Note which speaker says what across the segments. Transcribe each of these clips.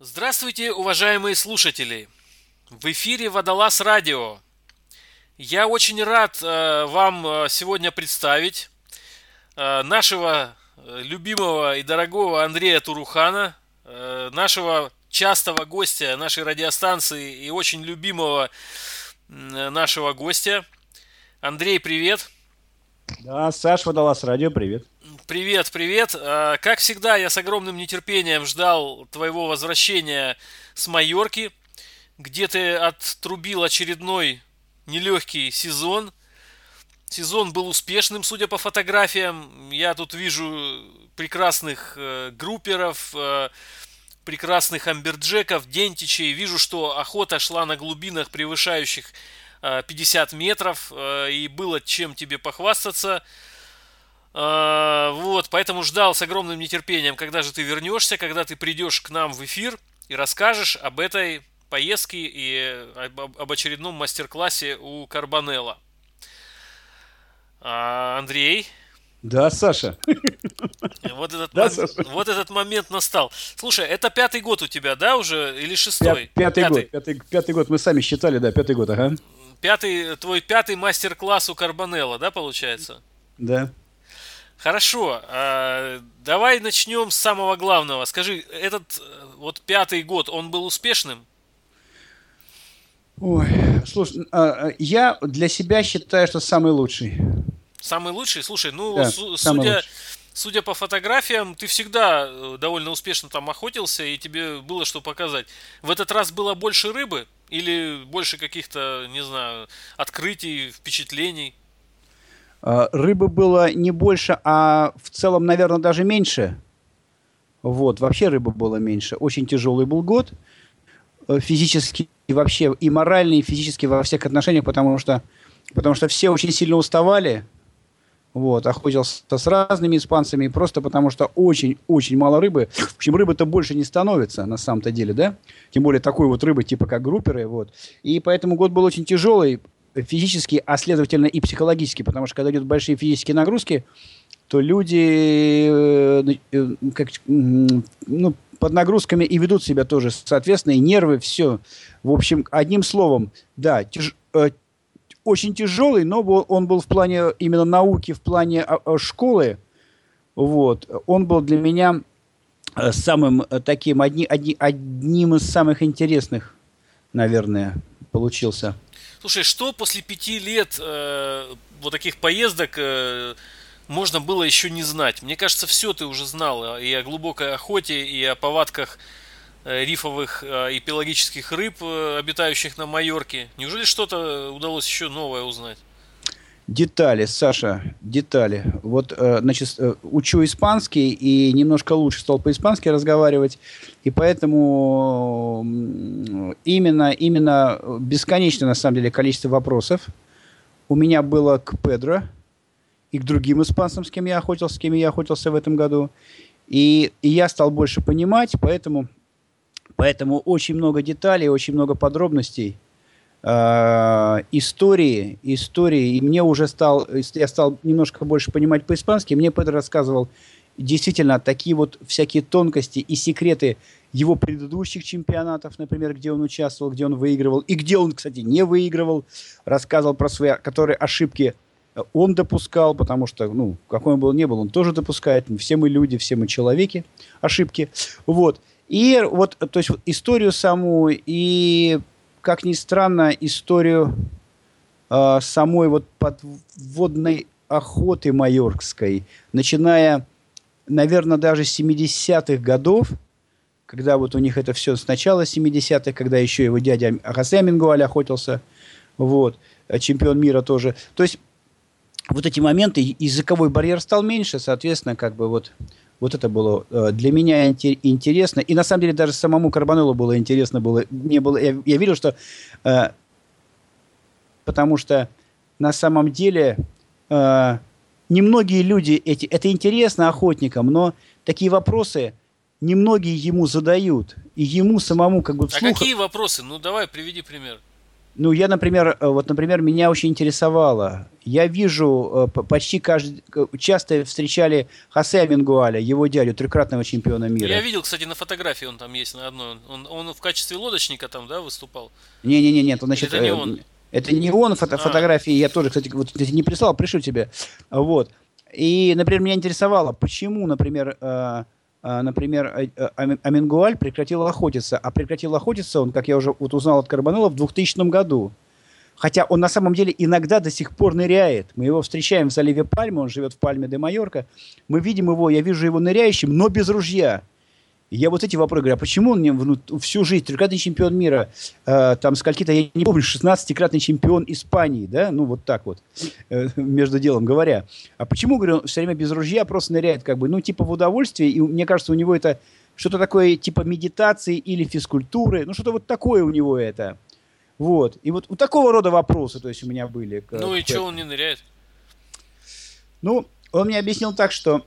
Speaker 1: Здравствуйте, уважаемые слушатели! В эфире Водолаз Радио. Я очень рад вам сегодня представить нашего любимого и дорогого Андрея Турухана, нашего частого гостя нашей радиостанции и очень любимого нашего гостя. Андрей, привет!
Speaker 2: Да, Саш, Водолаз Радио, привет.
Speaker 1: Привет, привет. Как всегда, я с огромным нетерпением ждал твоего возвращения с Майорки, где ты оттрубил очередной нелегкий сезон. Сезон был успешным, судя по фотографиям. Я тут вижу прекрасных групперов, прекрасных амберджеков, дентичей. Вижу, что охота шла на глубинах, превышающих 50 метров, и было чем тебе похвастаться. Вот, поэтому ждал с огромным нетерпением, когда же ты вернешься, когда ты придешь к нам в эфир и расскажешь об этой поездке и об очередном мастер-классе у Карбонелла. Андрей,
Speaker 2: Да, Саша.
Speaker 1: вот этот,
Speaker 2: Да, Саша.
Speaker 1: вот этот момент настал. Слушай, это пятый год у тебя, да, уже? Или шестой?
Speaker 2: Пятый год,
Speaker 1: Пятый.
Speaker 2: пятый год. Мы сами считали, да, пятый год, ага.
Speaker 1: Твой пятый мастер-класс у Карбонелла, да, получается?
Speaker 2: Да.
Speaker 1: Хорошо, давай начнем с самого главного. Скажи, этот вот пятый год, он был успешным?
Speaker 2: Ой, слушай, я для себя считаю, что самый лучший.
Speaker 1: Самый лучший? Слушай, ну,
Speaker 2: Да, самый лучший.
Speaker 1: судя по фотографиям, ты всегда довольно успешно там охотился, и тебе было что показать. В этот раз было больше рыбы? Или больше каких-то, не знаю, открытий, впечатлений?
Speaker 2: Рыбы было не больше, а в целом, наверное, даже меньше. Вот, вообще рыбы было меньше. Очень тяжелый был год. Физически и вообще, и морально, и физически во всех отношениях, потому что все очень сильно уставали. Вот, охотился с разными испанцами, просто потому что очень-очень мало рыбы. В общем, рыбы-то больше не становится на самом-то деле, да? Тем более такой вот рыбы, типа как групперы, вот. И поэтому год был очень тяжелый физически, а следовательно и психологически, потому что когда идут большие физические нагрузки, то люди ну, под нагрузками и ведут себя тоже, соответственно, и нервы, все. В общем, одним словом, да, очень тяжелый, но он был в плане именно науки, в плане школы. Вот. Он был для меня самым таким, одним из самых интересных, наверное, получился.
Speaker 1: Слушай, что после 5 лет вот таких поездок можно было еще не знать? Мне кажется, все ты уже знал и о глубокой охоте, и о повадках рифовых и пелагических рыб, обитающих на Майорке. Неужели что-то удалось еще новое узнать?
Speaker 2: Детали, Саша, детали. Вот, значит, учу испанский и немножко лучше стал по-испански разговаривать, и поэтому именно бесконечное, на самом деле, количество вопросов у меня было к Педро и к другим испанцам, с кем я охотился в этом году. И я стал больше понимать, поэтому очень много деталей, очень много подробностей, истории, и я стал немножко больше понимать по-испански. Мне Петр рассказывал действительно такие вот всякие тонкости и секреты его предыдущих чемпионатов, например, где он участвовал, где он выигрывал, и где он, кстати, не выигрывал. Рассказывал про свои, которые ошибки он допускал, потому что, ну, какой он был, не был, он тоже допускает. Все мы люди, все мы человеки, ошибки. Вот. И вот, то есть, вот историю саму и, как ни странно, историю самой вот подводной охоты майоркской, начиная, наверное, даже с 70-х годов, когда вот у них это все с начала 70-х, когда еще его дядя Хосе Мингуаль охотился, вот, чемпион мира тоже. То есть вот эти моменты, языковой барьер стал меньше, соответственно, как бы вот это было для меня интересно. И на самом деле даже самому Карбонеллу было интересно. Я видел, что потому что на самом деле немногие люди это интересно охотникам, но такие вопросы немногие ему задают. И ему самому как бы
Speaker 1: А
Speaker 2: вслух.
Speaker 1: какие вопросы? Ну давай, приведи пример.
Speaker 2: Ну, я, например, например, меня очень интересовало. Я вижу, почти каждый, часто встречали Хосе Мингуаля, его дядю, трехкратного чемпиона
Speaker 1: Ну, я
Speaker 2: мира.
Speaker 1: видел, кстати, на фотографии он там есть на одной. Он в качестве лодочника там, да, выступал?
Speaker 2: Не-не-не, нет,
Speaker 1: Или
Speaker 2: значит,
Speaker 1: это не он?
Speaker 2: это не он,
Speaker 1: А,
Speaker 2: фотографии я тоже, кстати, вот кстати, не прислал, пришлю тебе. Вот. И, например, меня интересовало, почему, например, Амингуаль прекратил охотиться. А прекратил охотиться он, как я уже вот узнал от Карбонелла, в 2000 году. Хотя он на самом деле иногда до сих пор ныряет. Мы его встречаем в заливе Пальмы, он живет в Пальме де Майорка. Мы видим его, я вижу его ныряющим, но без ружья. И я вот эти вопросы говорю, а почему он мне всю жизнь, трехкратный чемпион мира, там скольки-то, я не помню, 16-кратный чемпион Испании, да, ну вот так вот, между делом говоря. А почему, говорю, он все время без ружья просто ныряет, как бы, ну типа в удовольствие, и мне кажется, у него это что-то такое типа медитации или физкультуры, ну что-то вот такое у него это. Вот. И вот такого рода вопросы, то есть у меня были.
Speaker 1: ну и что он не ныряет?
Speaker 2: Ну, он мне объяснил так, что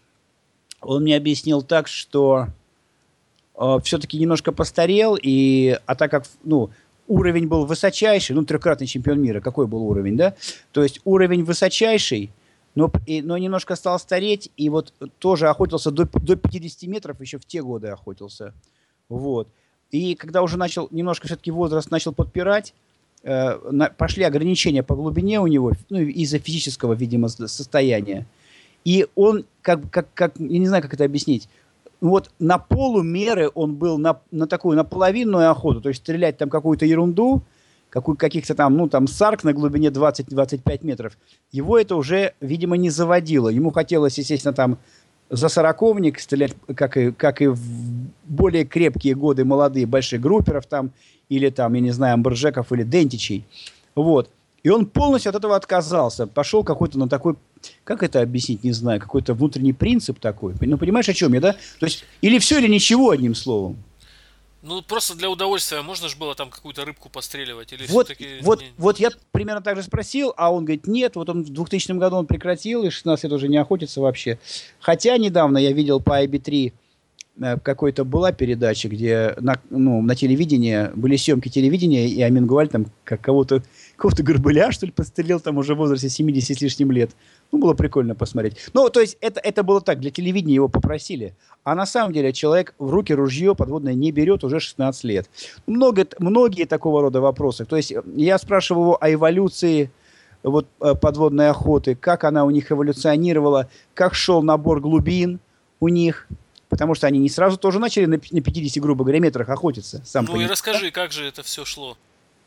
Speaker 2: все-таки немножко постарел, а так как, ну, уровень был высочайший, ну, трехкратный чемпион мира, какой был уровень, да? То есть уровень высочайший, но немножко стал стареть, и вот тоже охотился до 50 метров, еще в те годы охотился. Вот. И когда уже начал, немножко все-таки возраст начал подпирать, пошли ограничения по глубине у него, ну, из-за физического, видимо, состояния. И он, я не знаю, как это объяснить, вот на полумеры он был на такую наполовинную охоту, то есть стрелять там какую-то ерунду, каких-то там, ну, там сарк на глубине 20-25 метров, его это уже, видимо, не заводило. Ему хотелось, естественно, там за сороковник стрелять, как и в более крепкие годы молодые, больших групперов там, или там, я не знаю, амберджеков или дентичей. Вот. И он полностью от этого отказался. Пошел какой-то на такой, как это объяснить, не знаю, какой-то внутренний принцип такой. Ну, понимаешь, о чем я, да? То есть, или все, или ничего, одним словом.
Speaker 1: Ну, просто для удовольствия можно же было там какую-то рыбку постреливать, или
Speaker 2: Вот,
Speaker 1: все-таки...
Speaker 2: вот я примерно так же спросил, а он говорит, нет, вот он в 2000 году он прекратил, и 16 лет уже не охотится вообще. Хотя недавно я видел по IB3 какой-то была передача, где на телевидении были съемки телевидения, и Амингуаль там какого-то горбыля, что ли, подстрелил там уже в возрасте 70 с лишним лет. Ну, было прикольно посмотреть. Ну, то есть это было так, для телевидения его попросили. А на самом деле человек в руки ружье подводное не берет уже 16 лет. Многие такого рода вопросы. То есть я спрашивал его о эволюции вот, подводной охоты, как она у них эволюционировала, как шел набор глубин у них. Потому что они не сразу тоже начали на 50, грубо говоря, метрах охотиться. Сам
Speaker 1: Ну и
Speaker 2: понимаешь.
Speaker 1: расскажи, как же это все шло?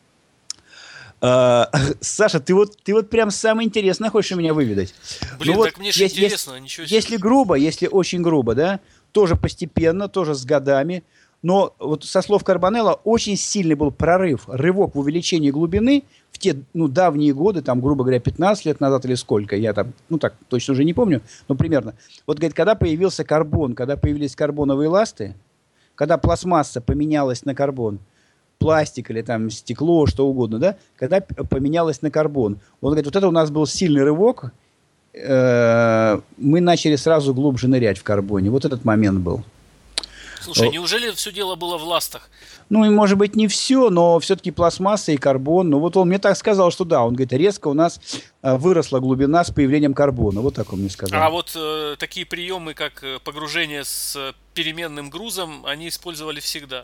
Speaker 2: Саша, ты вот прям самое интересное хочешь у меня выведать.
Speaker 1: Блин,
Speaker 2: Ну вот,
Speaker 1: так мне же интересно, ничего себе.
Speaker 2: если грубо, если очень грубо, да, тоже постепенно, тоже с годами. Но вот со слов Карбонелла очень сильный был рывок в увеличении глубины в те, ну, давние годы, там, грубо говоря, 15 лет назад или сколько, я там, ну, так точно уже не помню, но примерно. Вот, говорит, когда появился карбон, когда появились карбоновые ласты, когда пластмасса поменялась на карбон, пластик или там стекло, что угодно, да, когда поменялось на карбон. Он говорит, вот это у нас был сильный рывок, мы начали сразу глубже нырять в карбоне. Вот этот момент был.
Speaker 1: Слушай, неужели все дело было в ластах?
Speaker 2: Ну, и может быть не все, но все-таки пластмасса и карбон. Ну, вот он мне так сказал, что да, он говорит, резко у нас выросла глубина с появлением карбона. Вот так он мне сказал.
Speaker 1: А вот такие приемы, как погружение с переменным грузом, они использовали всегда.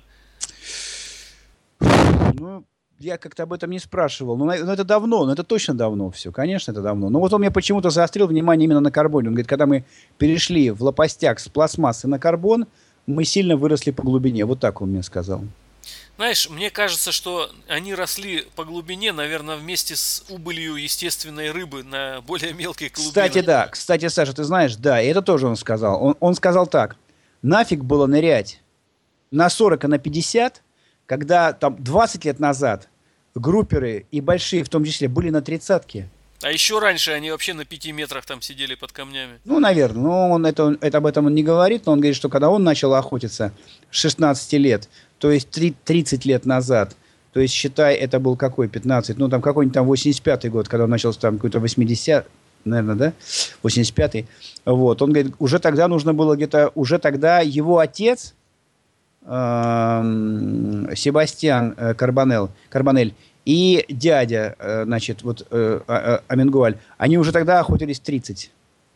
Speaker 2: Ну, я как-то об этом не спрашивал. Но это давно, но это точно давно все. Конечно, это давно. Но вот он мне почему-то заострил внимание именно на карбоне. Он говорит, когда мы перешли в лопастях с пластмассы на карбон, мы сильно выросли по глубине. Вот так он мне сказал.
Speaker 1: Знаешь, мне кажется, что они росли по глубине, наверное, вместе с убылью естественной рыбы на более мелкие глубины.
Speaker 2: Кстати, да. Кстати, Саша, ты знаешь, да, и это тоже он сказал. Он сказал так. Нафиг было нырять на 40 и на 50, когда там 20 лет назад групперы и большие, в том числе, были на 30-ке.
Speaker 1: А еще раньше они вообще на 5 метрах там сидели под камнями.
Speaker 2: Ну, наверное. Но он об этом он не говорит, но он говорит, что когда он начал охотиться с 16 лет, то есть 30 лет назад, то есть, считай, это был какой, 15, ну, там какой-нибудь там 85-й год, когда он начал там какой-то 80, наверное, да, 85-й. Вот, он говорит, уже тогда нужно было где-то, уже тогда его отец, Себастьян Карбонель, и дядя, значит, вот Амингуаль, они уже тогда охотились 30.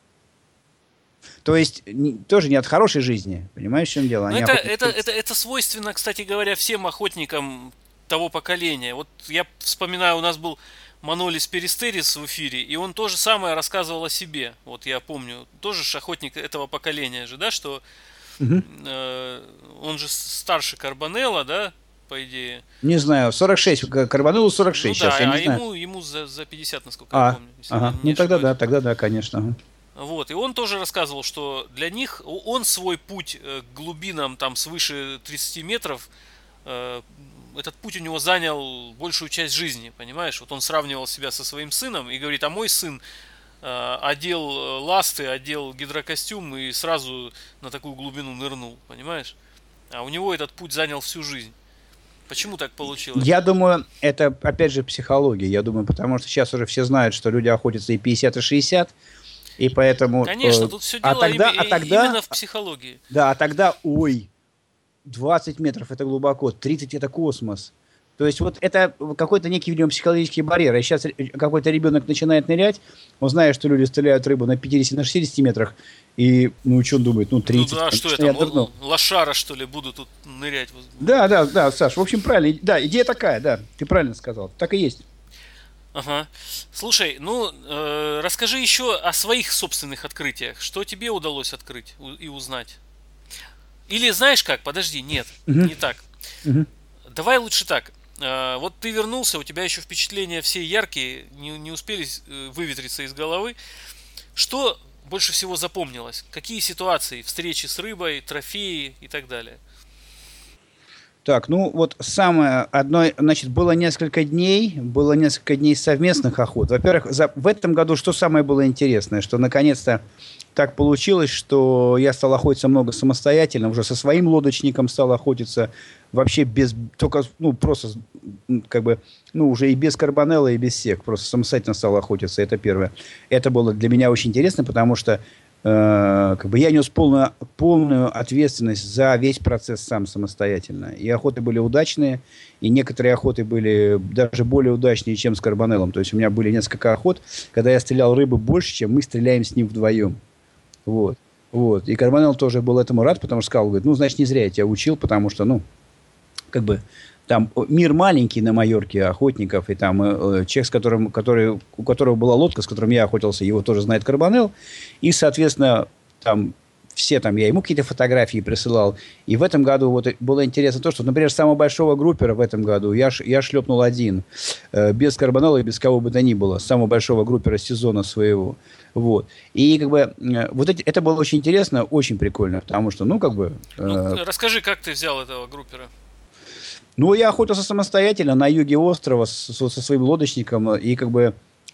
Speaker 2: То есть тоже не от хорошей жизни, понимаешь, в чем дело?
Speaker 1: Но
Speaker 2: Они охотились 30.
Speaker 1: это свойственно, кстати говоря, всем охотникам того поколения. Вот я вспоминаю, у нас был Манолис Перестерис в эфире, и он то же самое рассказывал о себе. Вот я помню, тоже ж охотник этого поколения же, да, что
Speaker 2: Мгм.
Speaker 1: он же старше Карбонелла, да, по идее.
Speaker 2: Не знаю, 46, Карбонеллу
Speaker 1: Ну
Speaker 2: 46 сейчас, я
Speaker 1: да,
Speaker 2: не
Speaker 1: а
Speaker 2: знаю.
Speaker 1: ему за 50, насколько я помню, если
Speaker 2: Ага,
Speaker 1: не
Speaker 2: ну
Speaker 1: ошибаюсь.
Speaker 2: тогда да, конечно. Ага.
Speaker 1: Вот, и он тоже рассказывал, что для них, он свой путь к глубинам там свыше 30 метров, э, этот путь у него занял большую часть жизни, понимаешь? Вот он сравнивал себя со своим сыном и говорит, а мой сын одел ласты, одел гидрокостюм и сразу на такую глубину нырнул, понимаешь? А у него этот путь занял всю жизнь. Почему так получилось?
Speaker 2: Я думаю, это опять же психология. Я думаю, потому что сейчас уже все знают, что люди охотятся и 50, и 60, и поэтому...
Speaker 1: Конечно, тут все дело именно в психологии.
Speaker 2: Да, а тогда, ой, 20 метров это глубоко, 30 это космос. То есть вот это какой-то некий, видимо, психологический барьер. И сейчас какой-то ребенок начинает нырять, он знает, что люди стреляют рыбу на 50, на 60 метрах, и, ну, что он думает, ну, 30.
Speaker 1: Ну да, что я
Speaker 2: я
Speaker 1: там,
Speaker 2: нырнул.
Speaker 1: лошара, что ли, буду тут нырять.
Speaker 2: Да, Саш, в общем, правильно. Да, идея такая, да, ты правильно сказал. Так и есть.
Speaker 1: Ага. Слушай, ну, расскажи еще о своих собственных открытиях. Что тебе удалось открыть и узнать? Или знаешь как? Подожди, нет,
Speaker 2: Мгм,
Speaker 1: не так.
Speaker 2: мгм.
Speaker 1: Давай лучше так. Вот ты вернулся, у тебя еще впечатления все яркие, не успели выветриться из головы. Что больше всего запомнилось? Какие ситуации? Встречи с рыбой, трофеи и так далее?
Speaker 2: Так, ну вот самое одно, значит, было несколько дней совместных охот. Во-первых, в этом году что самое было интересное, что наконец-то так получилось, что я стал охотиться много самостоятельно, уже со своим лодочником стал охотиться, вообще без, только, ну, просто, как бы, ну, уже и без карбонелла, и без сек, просто самостоятельно стал охотиться, это первое. Это было для меня очень интересно, потому что как бы я нес полную ответственность за весь процесс сам самостоятельно. И охоты были удачные, и некоторые охоты были даже более удачнее, чем с карбонеллом. То есть у меня были несколько охот, когда я стрелял рыбы больше, чем мы стреляем с ним вдвоем. Вот. Вот. И карбонелл тоже был этому рад, потому что сказал, говорит, ну, значит, не зря я тебя учил, потому что, ну, как бы там мир маленький на Майорке охотников, и там человек, у которого была лодка, с которым я охотился, его тоже знает Карбонелл, и, соответственно, там все там, я ему какие-то фотографии присылал, и в этом году вот было интересно то, что, например, самого большого группера в этом году я шлепнул один, без Карбонелла и без кого бы то ни было, самого большого группера сезона своего, вот, и как бы вот это было очень интересно, очень прикольно, потому что, ну, как бы...
Speaker 1: Ну, расскажи, как ты взял этого группера?
Speaker 2: Ну, я охотился самостоятельно на юге острова со своим лодочником, и как бы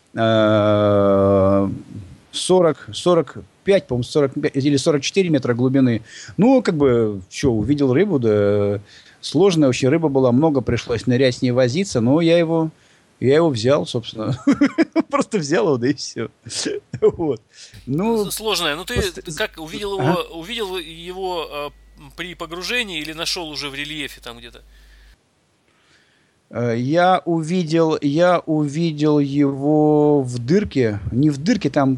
Speaker 2: 45, по-моему, 45 или 44 метра глубины. Ну, как бы, что, увидел рыбу, да, сложная очень рыба была, много пришлось нырять с ней возиться, но я его взял, собственно. Просто взял его, да и все. Вот. Ну,
Speaker 1: Сложное. Ну ты как увидел его при погружении или нашел уже в рельефе там где-то?
Speaker 2: Я увидел его в дырке, не в дырке, там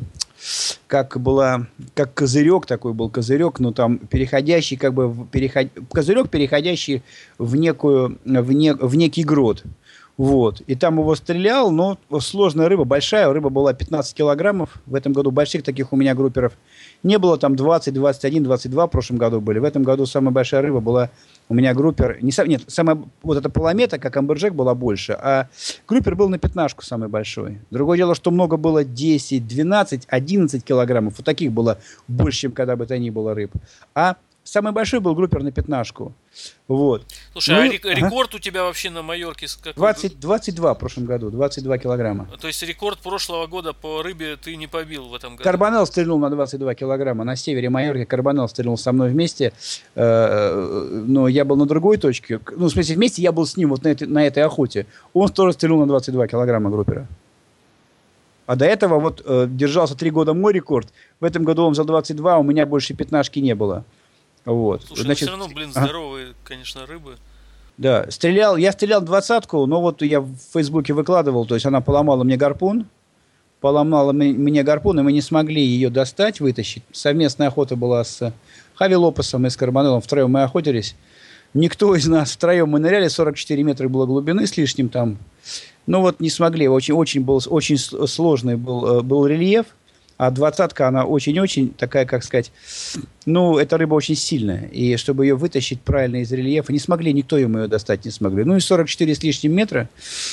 Speaker 2: как козырек такой был козырек, но там переходящий козырек, переходящий в некий грот. Вот. И там его стрелял, но сложная рыба, большая рыба была 15 килограммов. В этом году больших таких у меня групперов не было, там 20, 21, 22 в прошлом году были. В этом году самая большая рыба была у меня группер, нет, самая, вот эта поломета, как амберджек, была больше, а группер был на пятнашку самый большой. Другое дело, что много было 10, 12, 11 килограммов. Вот таких было больше, чем когда бы то ни было рыб. А самый большой был группер на пятнашку. Вот.
Speaker 1: Слушай, а рекорд у тебя вообще на Майорке какой?
Speaker 2: 22 в прошлом году, 22 килограмма.
Speaker 1: То есть рекорд прошлого года по рыбе ты не побил в этом году?
Speaker 2: Карбонелл стрельнул на 22 килограмма. На севере Майорки Карбонелл стрельнул со мной вместе. Но я был на другой точке. Ну, в смысле, вместе я был с ним вот на этой охоте. Он тоже стрельнул на 22 килограмма группера. А до этого вот держался 3 года мой рекорд. В этом году он взял 22, у меня больше пятнашки не было. Вот.
Speaker 1: Слушай, значит, все равно, блин, здоровые, конечно, рыбы.
Speaker 2: Да, я стрелял двадцатку, но вот я в Фейсбуке выкладывал, то есть она поломала мне гарпун, мне гарпун, и мы не смогли ее достать, вытащить. Совместная охота была с Хави Лопесом и с Карбонеллом, втроем мы охотились. Никто из нас, втроем мы ныряли, 44 метра было глубины с лишним там. Ну вот не смогли, очень сложный был рельеф, а двадцатка, она очень-очень такая, как сказать, ну, эта рыба очень сильная, и чтобы ее вытащить правильно из рельефа, не смогли, никто ее достать не смогли. Ну и 44 с лишним метра,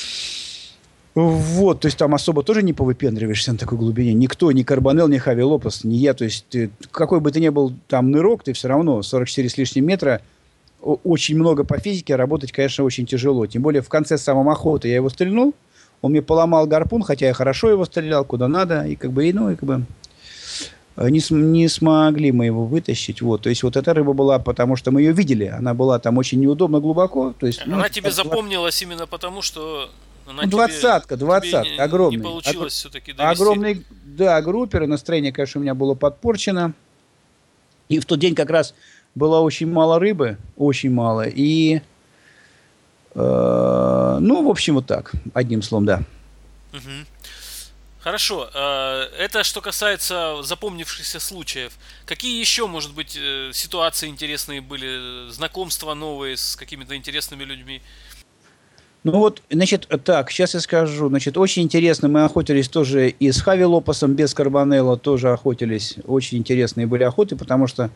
Speaker 2: вот, то есть там особо тоже не повыпендриваешься на такой глубине. Никто, ни Карбонелл, ни Хави Лопес, ни я, то есть какой бы ты ни был там нырок, ты все равно 44 с лишним метра, очень много по физике, работать, конечно, очень тяжело. Тем более в конце самой охоты я его стрельнул, он мне поломал гарпун, хотя я хорошо его стрелял, куда надо, и не смогли мы его вытащить. Вот. То есть вот эта рыба была, потому что мы ее видели, она была там очень неудобно глубоко. То есть,
Speaker 1: она тебе запомнилась именно потому, что она
Speaker 2: двадцатка, огромный.
Speaker 1: Не получилось все-таки довести.
Speaker 2: Огромный, да, группер, настроение, конечно, у меня было подпорчено. И в тот день как раз было очень мало рыбы, очень мало. И, ну, в общем, вот так, одним словом, да.
Speaker 1: Угу. Хорошо. Это что касается запомнившихся случаев. Какие еще, может быть, ситуации интересные были, знакомства новые с какими-то интересными людьми?
Speaker 2: Ну вот, значит, так, сейчас я скажу. Значит, очень интересно, мы охотились тоже и с Хави Лопесом, без Карбонелла тоже охотились. Очень интересные были охоты, потому что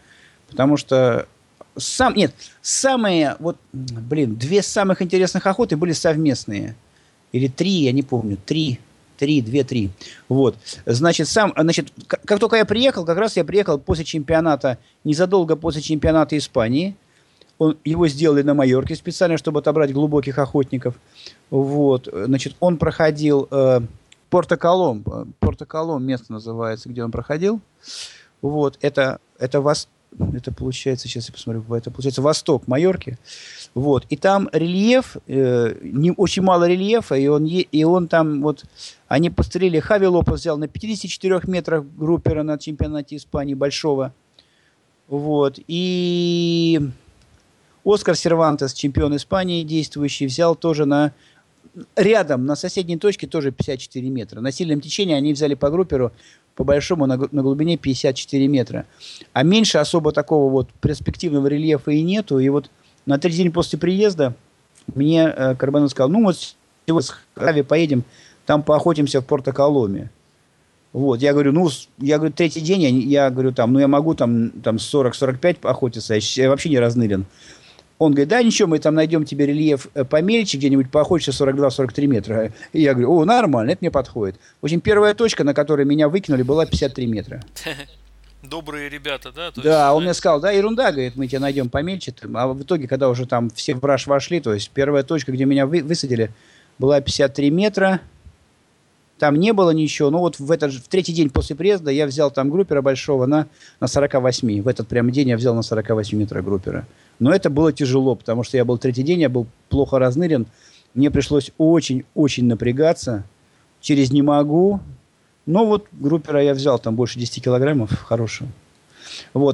Speaker 2: самые, вот, две самых интересных охоты были совместные. Или три, я не помню, три. Вот. Значит, как только я приехал, как раз я приехал после чемпионата, незадолго после чемпионата Испании. Его сделали на Майорке специально, чтобы отобрать глубоких охотников. Вот. Значит, он проходил Порто-Колом. Порто-Колом место называется, где он проходил. Вот. Это получается, сейчас я посмотрю, это получается восток Майорки. Вот. И там рельеф, не очень мало рельефа, и он там, вот, они пострелили, Хави Лопес взял на 54 метрах группера на чемпионате Испании большого. Вот. И Оскар Сервантес, чемпион Испании действующий, взял тоже рядом, на соседней точке тоже 54 метра. На сильном течении они взяли по групперу, по большому, на глубине 54 метра. А меньше особо такого вот перспективного рельефа и нету. И вот на третий день после приезда мне Карбонелл сказал, ну вот сегодня с Хави поедем, там поохотимся в Порто-Коломе. Вот, я говорю, третий день, я говорю, я могу там 40-45 охотиться, я вообще не разнырен. Он говорит, да, ничего, мы там найдем тебе рельеф помельче, где-нибудь поохотишься 42-43 метра. И я говорю, нормально, это мне подходит. В общем, первая точка, на которой меня выкинули, была 53 метра.
Speaker 1: Добрые ребята, да?
Speaker 2: Да, он мне сказал, да, ерунда, говорит, мы тебя найдем помельче. А в итоге, когда уже там все в браш вошли, то есть первая точка, где меня высадили, была 53 метра. Там не было ничего, но вот в третий день после приезда я взял там группера большого на 48. В этот прям день я взял на 48 метрах группера. Но это было тяжело, потому что я был третий день, я был плохо разнырен. Мне пришлось очень-очень напрягаться. Через не могу. Но вот группера я взял, там больше 10 килограммов хорошего. Вот,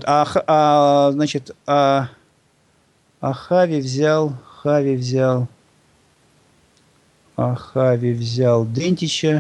Speaker 2: Хави взял Дентича.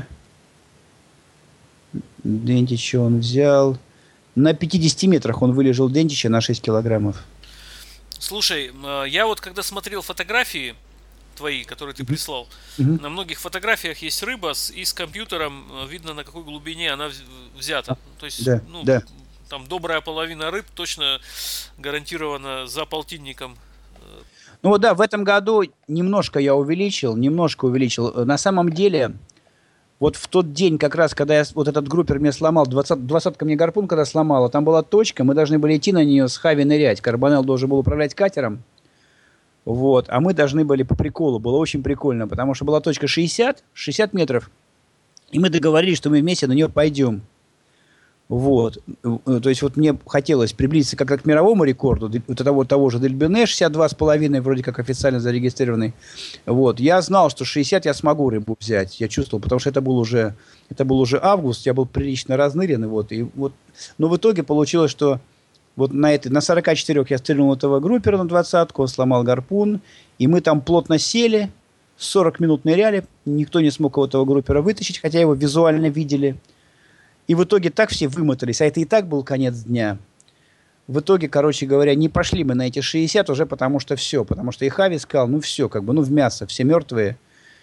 Speaker 2: Дентича он взял. На 50 метрах он вылежал Дентича на 6 килограммов.
Speaker 1: Слушай, я вот когда смотрел фотографии твои, которые ты прислал, на многих фотографиях есть рыба, и с компьютером видно, на какой глубине она взята. То есть,
Speaker 2: да.
Speaker 1: Там добрая половина рыб точно гарантированно за полтинником.
Speaker 2: Ну да, в этом году немножко увеличил. На самом деле, вот в тот день, как раз, когда вот этот группер мне сломал, двадцатка мне гарпун когда сломала, там была точка, мы должны были идти на нее с Хави нырять. Карбонелл должен был управлять катером. Вот, а мы должны были по приколу. Было очень прикольно, потому что была точка 60 метров, и мы договорились, что мы вместе на нее пойдем. Вот. То есть вот мне хотелось приблизиться как к мировому рекорду, того же Дельбене 62,5, вроде как официально зарегистрированный. Вот. Я знал, что 60 я смогу рыбу взять, я чувствовал, потому что это был уже август, я был прилично разнырен. Но в итоге получилось, что Вот на 44 я стрельнул этого группера на 20-ку, он сломал гарпун, и мы там плотно сели, 40 минут ныряли, никто не смог этого группера вытащить, хотя его визуально видели. И в итоге так все вымотались, а это и так был конец дня. В итоге, короче говоря, не пошли мы на эти 60 уже потому что все. Потому что и Хави сказал, ну все, как бы, ну в мясо, все мертвые.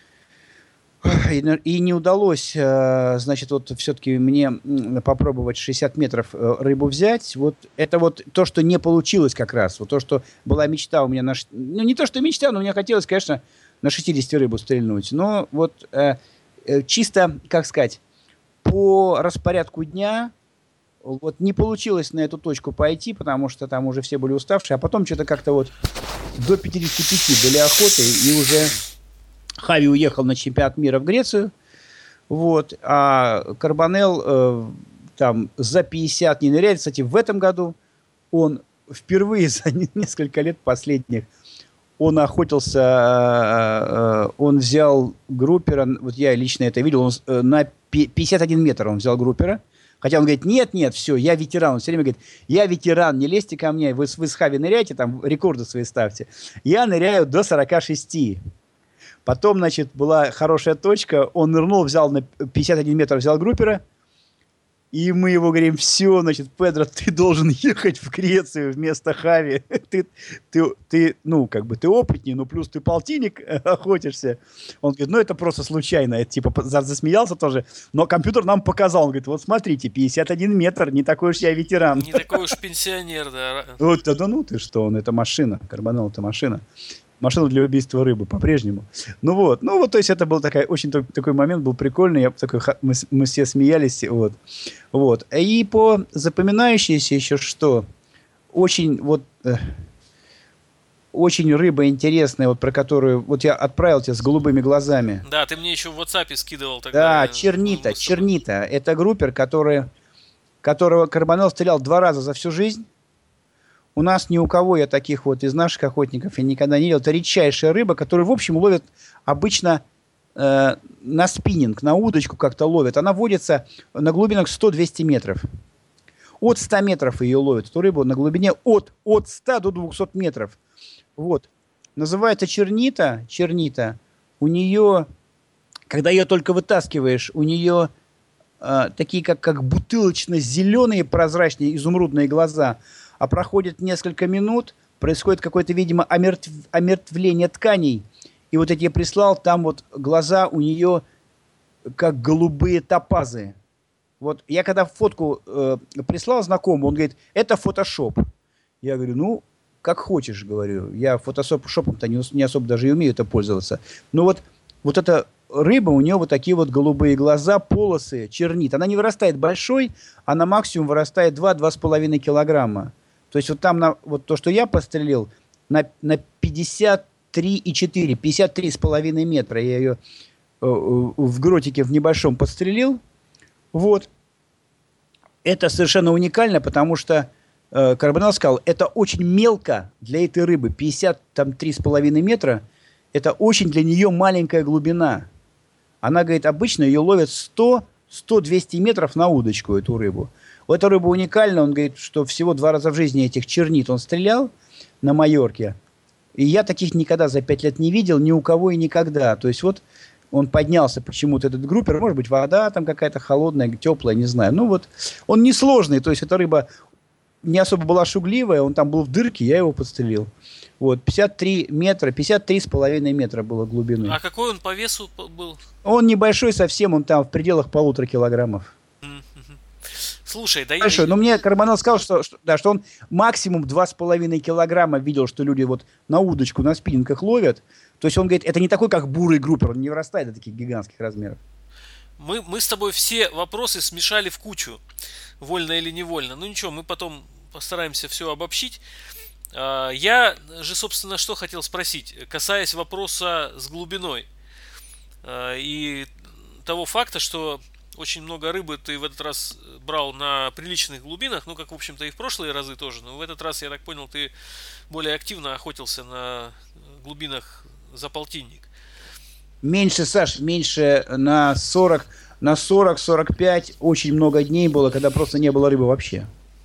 Speaker 2: И не удалось, значит, вот все-таки мне попробовать 60 метров рыбу взять. Вот это вот то, что не получилось как раз. Вот то, что была мечта у меня. Ну, не то, что мечта, но мне хотелось, конечно, на 60 рыбу стрельнуть. Но вот чисто, как сказать, по распорядку дня вот не получилось на эту точку пойти, потому что там уже все были уставшие. А потом что-то как-то вот до 55 были охоты, и уже Хави уехал на чемпионат мира в Грецию. Вот, а Карбонел там за 50 не ныряет. Кстати, в этом году он впервые за несколько лет последних он охотился, он взял группера, вот я лично это видел, он на 51 метр он взял группера. Хотя он говорит, нет, все, я ветеран. Он все время говорит, я ветеран, не лезьте ко мне, вы с Хави ныряйте, там рекорды свои ставьте. Я ныряю до 46. Потом, значит, была хорошая точка, он нырнул, взял на 51 метр, взял группера, и мы его говорим, все, значит, Педро, ты должен ехать в Грецию вместо Хави. Ты, ну, как бы, ты опытнее, ну, плюс ты полтинник охотишься. Он говорит, ну, это просто случайно. Это, типа, засмеялся тоже. Но компьютер нам показал. Он говорит, вот смотрите, 51 метр, не такой уж я ветеран.
Speaker 1: Не такой уж пенсионер, да.
Speaker 2: Вот, да ну ты что, он, это машина. Карбонел, это машина. Машина для убийства рыбы по-прежнему. Ну вот, то есть это был очень такой момент, был прикольный, мы все смеялись, вот. И по запоминающейся еще что, очень рыба интересная, вот про которую, вот я отправил тебя с голубыми глазами.
Speaker 1: Да, ты мне еще в WhatsApp скидывал тогда.
Speaker 2: Да, Чернита, это группер, которого Карбонел стрелял 2 раза за всю жизнь. У нас ни у кого я таких вот из наших охотников я никогда не видел. Это редчайшая рыба, которую, в общем, ловят обычно на спиннинг, на удочку как-то ловят. Она водится на глубинах 100-200 метров. От 100 метров ее ловят. Эту рыбу на глубине от 100 до 200 метров. Вот. Называется чернита. У нее, когда ее только вытаскиваешь, у нее такие как бутылочно-зеленые прозрачные изумрудные глаза. А проходит несколько минут, происходит какое-то, видимо, омертвление тканей. И вот эти я прислал, там вот глаза у нее как голубые топазы. Вот я когда фотку прислал знакомому, он говорит, это фотошоп. Я говорю, ну, как хочешь, говорю. Я фотошопом-то не особо даже и умею это пользоваться. Но вот эта рыба, у нее вот такие вот голубые глаза, полосы, чернит. Она не вырастает большой, она максимум вырастает 2-2,5 килограмма. То есть вот там, вот то, что я пострелил, на 53,4, 53,5 метра я ее в гротике в небольшом подстрелил. Вот. Это совершенно уникально, потому что Карбонел сказал, это очень мелко для этой рыбы. 53,5 метра, это очень для нее маленькая глубина. Она говорит, обычно ее ловят 100-200 метров на удочку, эту рыбу. У этой рыбы уникально, он говорит, что всего 2 раза в жизни этих чернит он стрелял на Майорке. И я таких никогда за 5 лет не видел, ни у кого и никогда. То есть вот он поднялся почему-то, этот группер, может быть, вода там какая-то холодная, теплая, не знаю. Ну вот, он несложный, то есть эта рыба не особо была шугливая, он там был в дырке, я его подстрелил. Вот, 53 метра, 53,5 метра было глубины.
Speaker 1: А какой он по весу был?
Speaker 2: Он небольшой совсем, он там в пределах 1,5 килограммов.
Speaker 1: Слушай, да
Speaker 2: большой. Но мне Карбонел сказал, что он максимум 2,5 килограмма видел, что люди вот на удочку, на спиннингах ловят. То есть он говорит, это не такой, как бурый группер, он не вырастает до таких гигантских размеров.
Speaker 1: Мы с тобой все вопросы смешали в кучу, вольно или невольно. Ну ничего, мы потом постараемся все обобщить. Я же, собственно, что хотел спросить, касаясь вопроса с глубиной и того факта, что очень много рыбы ты в этот раз брал на приличных глубинах, ну, как, в общем-то, и в прошлые разы тоже, но в этот раз, я так понял, ты более активно охотился на глубинах за полтинник.
Speaker 2: Меньше, Саш, меньше на 40-45 очень много дней было, когда просто не было рыбы вообще.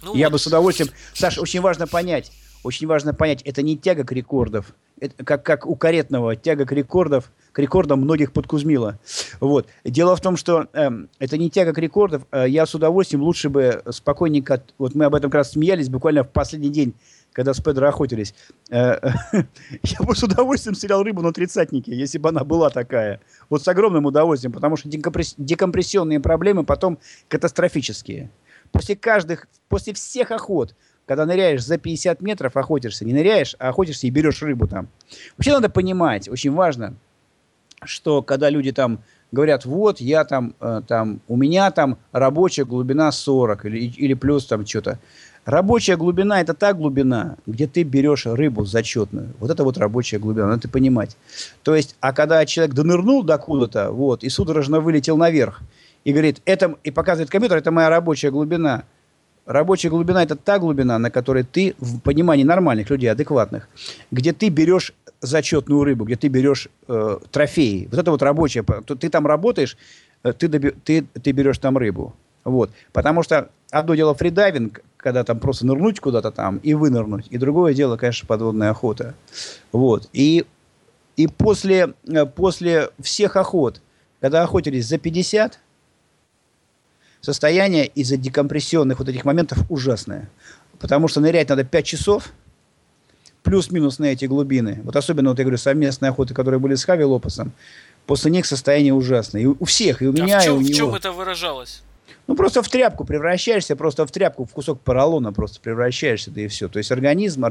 Speaker 1: Ну
Speaker 2: Я
Speaker 1: вот.
Speaker 2: бы с удовольствием... Саш, очень важно понять, это не тяга к рекордов, это как у Каретного, тяга к рекордам многих подкузмила. Вот. Дело в том, что это не тяга к рекордам, я с удовольствием лучше бы спокойненько... Вот мы об этом как раз смеялись буквально в последний день, когда с Педро охотились. Я бы с удовольствием стрелял рыбу на тридцатнике, если бы она была такая. Вот с огромным удовольствием, потому что декомпрессионные проблемы потом катастрофические. После всех охот, когда ныряешь за 50 метров, охотишься, не ныряешь, а охотишься и берешь рыбу там. Вообще надо понимать, очень важно, что когда люди там говорят, вот, я там, у меня там рабочая глубина 40 или плюс там что-то. Рабочая глубина – это та глубина, где ты берешь рыбу зачетную. Вот это вот рабочая глубина, надо понимать. То есть, а когда человек донырнул докуда-то, вот, и судорожно вылетел наверх, и говорит, и показывает компьютер, это моя рабочая глубина. Рабочая глубина – это та глубина, на которой ты, в понимании нормальных людей, адекватных, где ты берешь зачетную рыбу, где ты берешь трофеи. Вот это вот рабочая. Ты там работаешь, ты берешь там рыбу. Вот. Потому что одно дело фридайвинг, когда там просто нырнуть куда-то там и вынырнуть. И другое дело, конечно, подводная охота. Вот. И после всех охот, когда охотились за 50, состояние из-за декомпрессионных вот этих моментов ужасное. Потому что нырять надо 5 часов, плюс-минус на эти глубины. Вот особенно, вот я говорю, совместные охоты, которые были с Хави Лопесом, после них состояние ужасное. И у всех, и у меня, и у него.
Speaker 1: В чем это выражалось?
Speaker 2: Ну, просто в тряпку превращаешься, просто в тряпку, в кусок поролона просто превращаешься, да и все. То есть организм,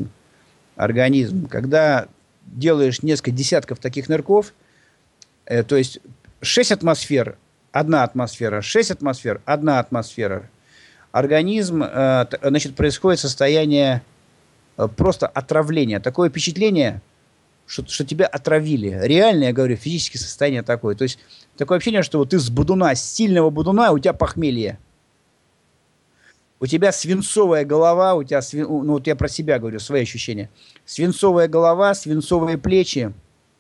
Speaker 2: когда делаешь несколько десятков таких нырков, то есть 6 атмосфер, 1 атмосфера, 6 атмосфер, 1 атмосфера. Организм, значит, происходит состояние просто отравления. Такое впечатление, что тебя отравили. Реально, я говорю, физическое состояние такое. То есть такое ощущение, что вот ты с сильного бодуна, у тебя похмелье. У тебя свинцовая голова, ну вот я про себя говорю, свои ощущения. Свинцовая голова, свинцовые плечи.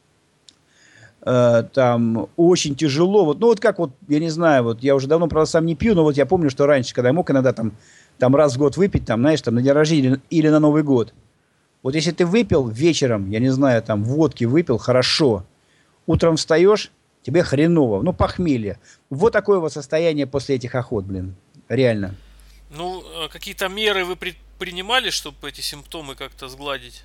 Speaker 2: Там очень тяжело. Вот, ну вот как вот, я не знаю, вот я уже давно, правда, сам не пью, но вот я помню, что раньше, когда я мог иногда там раз в год выпить, там, знаешь, там на день рождения или на Новый год. Вот если ты выпил вечером, я не знаю, там водки выпил, хорошо. Утром встаешь, тебе хреново, ну похмелье. Вот такое вот состояние после этих охот, блин, реально.
Speaker 1: Ну, какие-то меры вы принимали, чтобы эти симптомы как-то сгладить?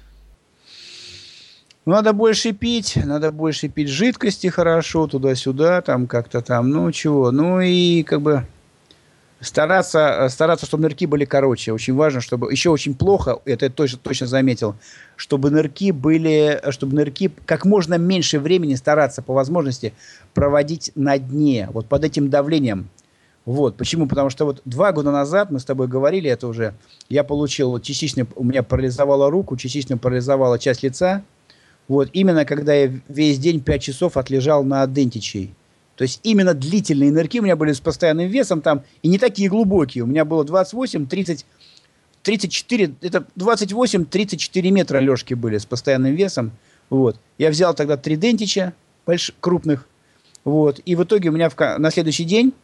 Speaker 2: Надо больше пить жидкости хорошо, туда-сюда, там как-то там, ну чего. Ну и как бы стараться, чтобы нырки были короче. Очень важно, чтобы... Еще очень плохо, это я точно заметил, чтобы нырки как можно меньше времени стараться по возможности проводить на дне, вот под этим давлением. Вот. Почему? Потому что вот 2 года назад, мы с тобой говорили это уже, я получил частично, у меня парализовала руку, частично парализовала часть лица. Вот, именно когда я весь день 5 часов отлежал на адентичей. То есть именно длительные нырки у меня были с постоянным весом там, и не такие глубокие. У меня было 28, 30, 34, это 28-34 метра лёжки были с постоянным весом. Вот. Я взял тогда 3 дентича крупных. Вот. И в итоге у меня на следующий день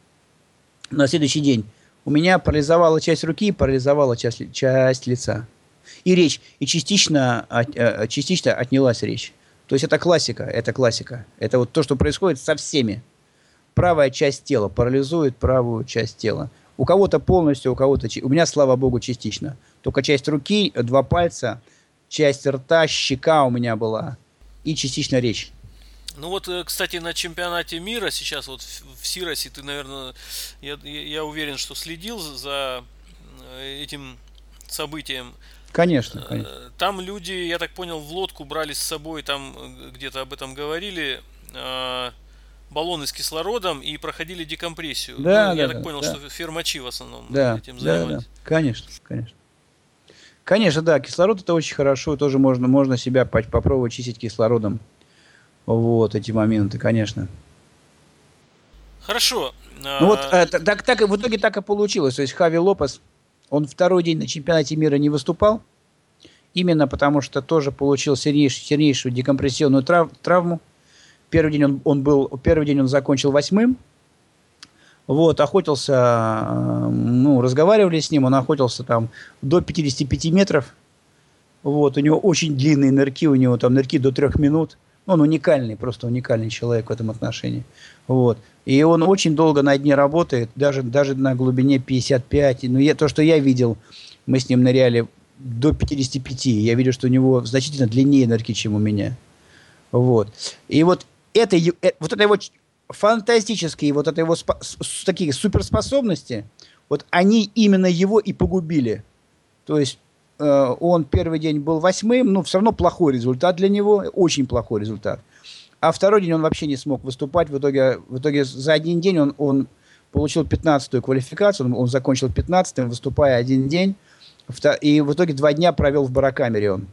Speaker 2: у меня парализовала часть руки, парализовала часть лица. И речь, и частично отнялась речь. То есть это классика. Это вот то, что происходит со всеми. Правая часть тела парализует правую часть тела. У кого-то полностью, у меня, слава богу, частично. Только часть руки, 2 пальца, часть рта, щека у меня была. И частично речь.
Speaker 1: Ну вот, кстати, на чемпионате мира сейчас вот в Сиросе ты, наверное, я уверен, что следил за этим событием.
Speaker 2: Конечно.
Speaker 1: Там люди, я так понял, в лодку брали с собой, там где-то об этом говорили, баллоны с кислородом и проходили декомпрессию.
Speaker 2: Да,
Speaker 1: я так понял, что фермачи в основном этим занимались.
Speaker 2: Да. Конечно, да, кислород это очень хорошо, тоже можно себя попробовать чистить кислородом. Вот эти моменты, конечно.
Speaker 1: Хорошо.
Speaker 2: Ну вот так в итоге так и получилось. То есть Хави Лопес, он 2-й день на чемпионате мира не выступал, именно потому что тоже получил сильнейшую декомпрессионную травму. Первый день он закончил 8-м. Вот, охотился, ну, разговаривали с ним, он охотился там до 55 метров. Вот, у него очень длинные нырки, у него там нырки до 3 минут. Он уникальный, просто уникальный человек в этом отношении. Вот. И он очень долго на дне работает, даже на глубине 55. Ну, то, что я видел, мы с ним ныряли до 55. Я видел, что у него значительно длиннее нырки, чем у меня. Вот. И вот вот это его фантастические, вот это его такие суперспособности, вот они именно его и погубили. То есть он первый день был 8-м, но все равно плохой результат для него, очень плохой результат. А второй день он вообще не смог выступать. В итоге за один день он получил 15-ю квалификацию, он закончил 15-м, выступая один день. И в итоге 2 дня провел в барокамере он.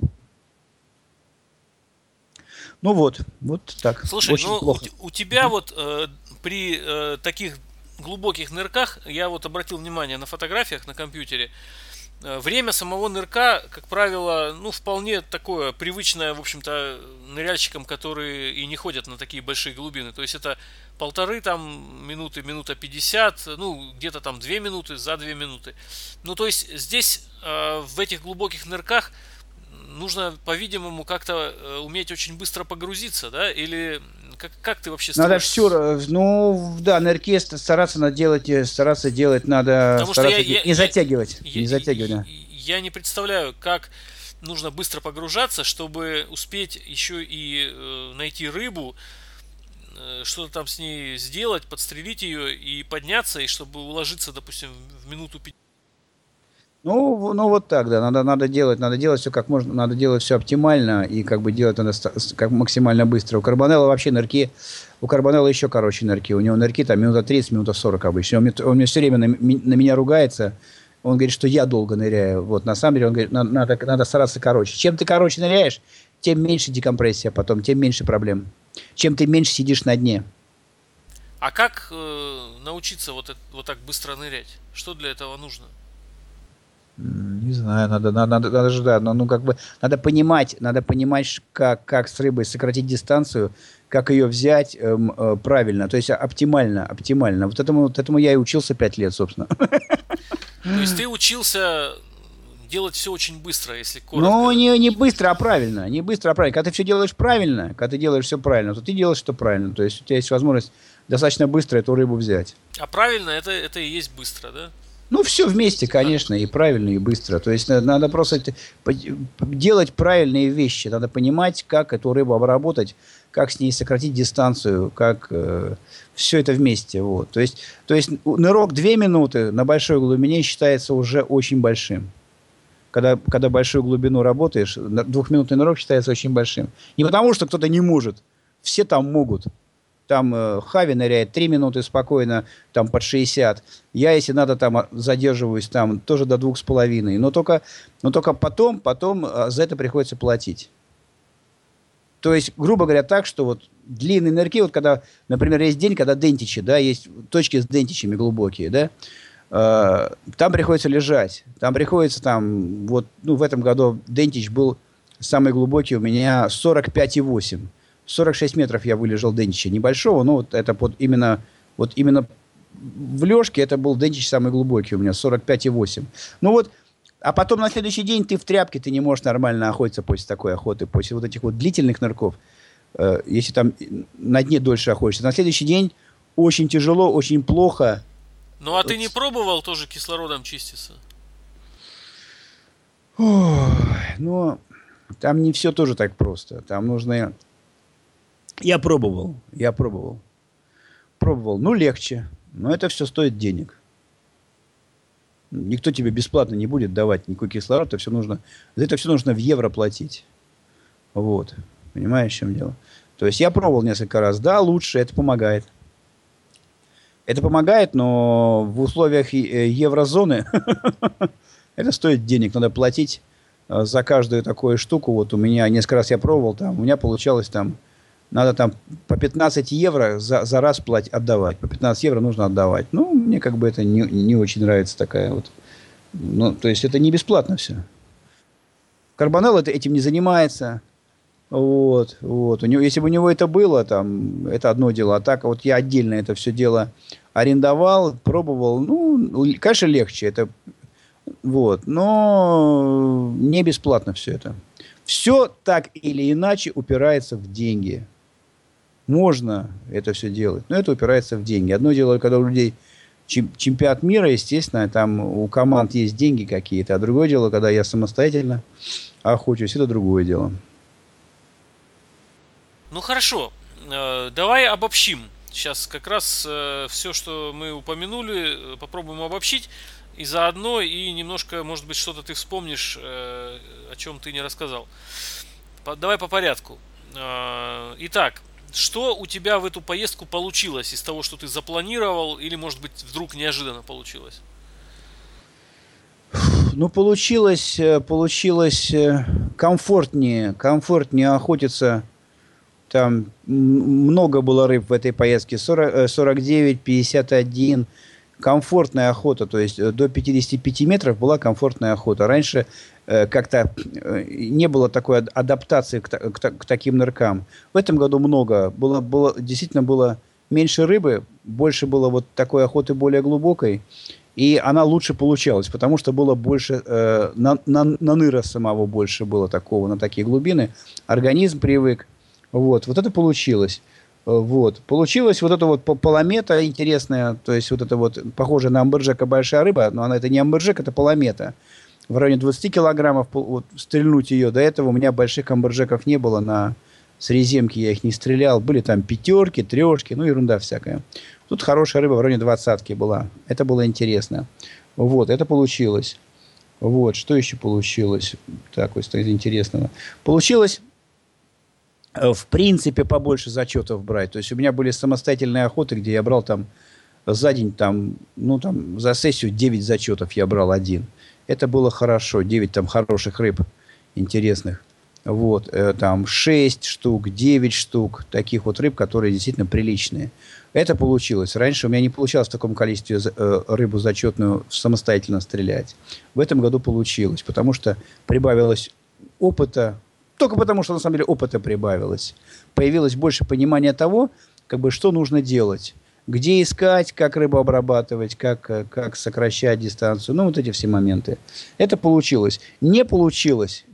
Speaker 2: Ну вот так.
Speaker 1: Слушай,
Speaker 2: очень плохо.
Speaker 1: У тебя вот при таких глубоких нырках, я вот обратил внимание на фотографиях на компьютере, время самого нырка, как правило, ну, вполне такое привычное, в общем-то, ныряльщикам, которые и не ходят на такие большие глубины. То есть это 1,5 там минуты, минута 50, ну, где-то там 2 минуты, за 2 минуты. Ну, то есть здесь, в этих глубоких нырках, нужно, по-видимому, как-то уметь очень быстро погрузиться, да? Или как ты вообще
Speaker 2: Надо
Speaker 1: строишь?
Speaker 2: все, ну, да, нырки стараться делать, надо
Speaker 1: Потому что
Speaker 2: стараться не затягивать, да.
Speaker 1: я не представляю, как нужно быстро погружаться, чтобы успеть еще и найти рыбу, что-то там с ней сделать, подстрелить ее и подняться, и чтобы уложиться, допустим, в минуту 5.
Speaker 2: Ну вот так, да, надо делать все как можно, надо делать все оптимально и как бы делать надо как максимально быстро. У Карбонелла вообще нырки, у Карбонелла еще короче нырки, у него нырки там минута 30, минута 40 обычно. Он мне все время на меня ругается, он говорит, что я долго ныряю. Вот, на самом деле, он говорит, надо стараться короче. Чем ты короче ныряешь, тем меньше декомпрессия потом, тем меньше проблем. Чем ты меньше сидишь на дне.
Speaker 1: А как научиться вот так быстро нырять? Что для этого нужно?
Speaker 2: Не знаю, надо же, да, ну как бы надо понимать, как с рыбой сократить дистанцию, как ее взять правильно, то есть оптимально. Вот этому я и учился 5 лет, собственно.
Speaker 1: То есть ты учился делать все очень быстро, если коротко.
Speaker 2: Ну, не быстро, а правильно. Не быстро, а правильно. Когда ты все делаешь правильно, когда ты делаешь все правильно, то ты делаешь что правильно. То есть у тебя есть возможность достаточно быстро эту рыбу взять.
Speaker 1: А правильно это и есть быстро, да?
Speaker 2: Ну, все вместе, конечно, и правильно, и быстро. То есть надо просто делать правильные вещи. Надо понимать, как эту рыбу обработать, как с ней сократить дистанцию, как все это вместе. Вот. То есть нырок 2 минуты на большой глубине считается уже очень большим. Когда большую глубину работаешь, 2-минутный нырок считается очень большим. Не потому, что кто-то не может. Все там могут. Там Хави ныряет 3 минуты спокойно, там под 60. Я, если надо, там задерживаюсь там тоже до 2,5. Но только потом за это приходится платить. То есть, грубо говоря, так, что вот длинные нырки, вот когда, например, есть день, когда дентичи, да, есть точки с дентичами глубокие, да, там приходится лежать. Там приходится вот, ну, в этом году дентич был самый глубокий у меня 45,8. 46 метров я вылежал дентича небольшого, но вот это именно в лёжке это был дентич самый глубокий у меня, 45,8. Ну вот, а потом на следующий день ты в тряпке, ты не можешь нормально охотиться после такой охоты, после вот этих вот длительных нырков, если там на дне дольше охотишься. На следующий день очень тяжело, очень плохо.
Speaker 1: Ну а ты не пробовал тоже кислородом чиститься?
Speaker 2: Ой, ну, там не все тоже так просто. Там нужно... Я пробовал. Ну, легче. Но это все стоит денег. Никто тебе бесплатно не будет давать никакой кислород. За это все нужно в евро платить. Вот. Понимаешь, в чем дело? То есть я пробовал несколько раз. Да, лучше, это помогает. Это помогает, но в условиях еврозоны это стоит денег. Надо платить за каждую такую штуку. Вот у меня несколько раз я пробовал. У меня получалось надо там по 15 евро за раз отдавать. По 15 евро нужно отдавать. Ну, мне как бы это не очень нравится такая вот. Ну, то есть это не бесплатно все. Карбонелл этим не занимается. Вот, вот. У него, если бы у него это было, там, это одно дело. А так вот я отдельно это все дело арендовал, пробовал. Ну, конечно, легче. Это, вот. Но не бесплатно все это. Все так или иначе упирается в деньги. Можно это все делать, но это упирается в деньги. Одно дело, когда у людей чемпионат мира, естественно, там у команд есть деньги какие-то. А другое дело, когда я самостоятельно охочусь, это другое дело.
Speaker 1: Ну хорошо, давай обобщим. Сейчас как раз все, что мы упомянули, попробуем обобщить. И заодно, и немножко, может быть, что-то ты вспомнишь, о чем ты не рассказал. Давай по порядку. Итак, что у тебя в эту поездку получилось из того, что ты запланировал, или, может быть, вдруг неожиданно получилось?
Speaker 2: Ну, получилось комфортнее охотиться. Там много было рыб в этой поездке. 49, 51. Комфортная охота. То есть до 55 метров была комфортная охота. Раньше как-то не было такой адаптации к таким ныркам. В этом году много. Действительно было меньше рыбы. Больше было вот такой охоты более глубокой. И она лучше получалась, потому что было больше, наныра самого больше было такого, на такие глубины. Организм привык. Вот это получилось. Вот. Получилось вот это вот поломета интересная, то есть вот это вот похоже на амберджека большая рыба, но она это не амберджек, это поломета. В районе 20 килограммов вот, стрельнуть ее. До этого у меня больших амберджеков не было с реземки, я их не стрелял. Были там пятерки, трешки, ну ерунда всякая. Тут хорошая рыба в районе 20 была. Это было интересно. Вот, это получилось. Вот, что еще получилось? Так, вот из интересного. Получилось, в принципе, побольше зачетов брать. То есть у меня были самостоятельные охоты, где я брал там за день, за сессию 9 зачетов я брал один. Это было хорошо. 9 там хороших рыб интересных. Вот, там 6 штук, 9 штук таких вот рыб, которые действительно приличные. Это получилось. Раньше у меня не получалось в таком количестве рыбу зачетную самостоятельно стрелять. В этом году получилось, потому что прибавилось опыта. Только потому, что на самом деле опыта прибавилось. Появилось больше понимания того, что нужно делать. Где искать, как рыбу обрабатывать, как сокращать дистанцию. Ну, вот эти все моменты. Это получилось. Не получилось.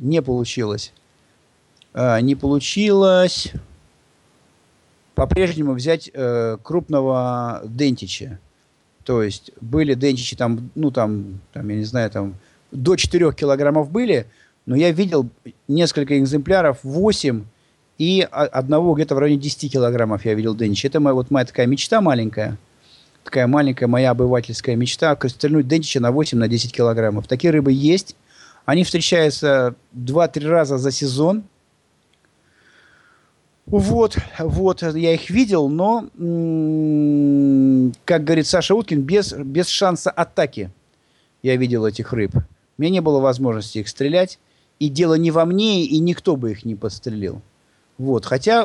Speaker 2: Не получилось по-прежнему взять крупного дентича. То есть были дентичи там, я не знаю, там до 4 килограммов были, но я видел несколько экземпляров, 8 и одного где-то в районе 10 килограммов я видел дентича. Это моя такая мечта маленькая. Такая маленькая моя обывательская мечта. Стрельнуть дентича на 8-10 килограммов. Такие рыбы есть. Они встречаются 2-3 раза за сезон. Вот, я их видел, но, как говорит Саша Уткин, без шанса атаки я видел этих рыб. У меня не было возможности их стрелять, и дело не во мне, и никто бы их не подстрелил. Вот, хотя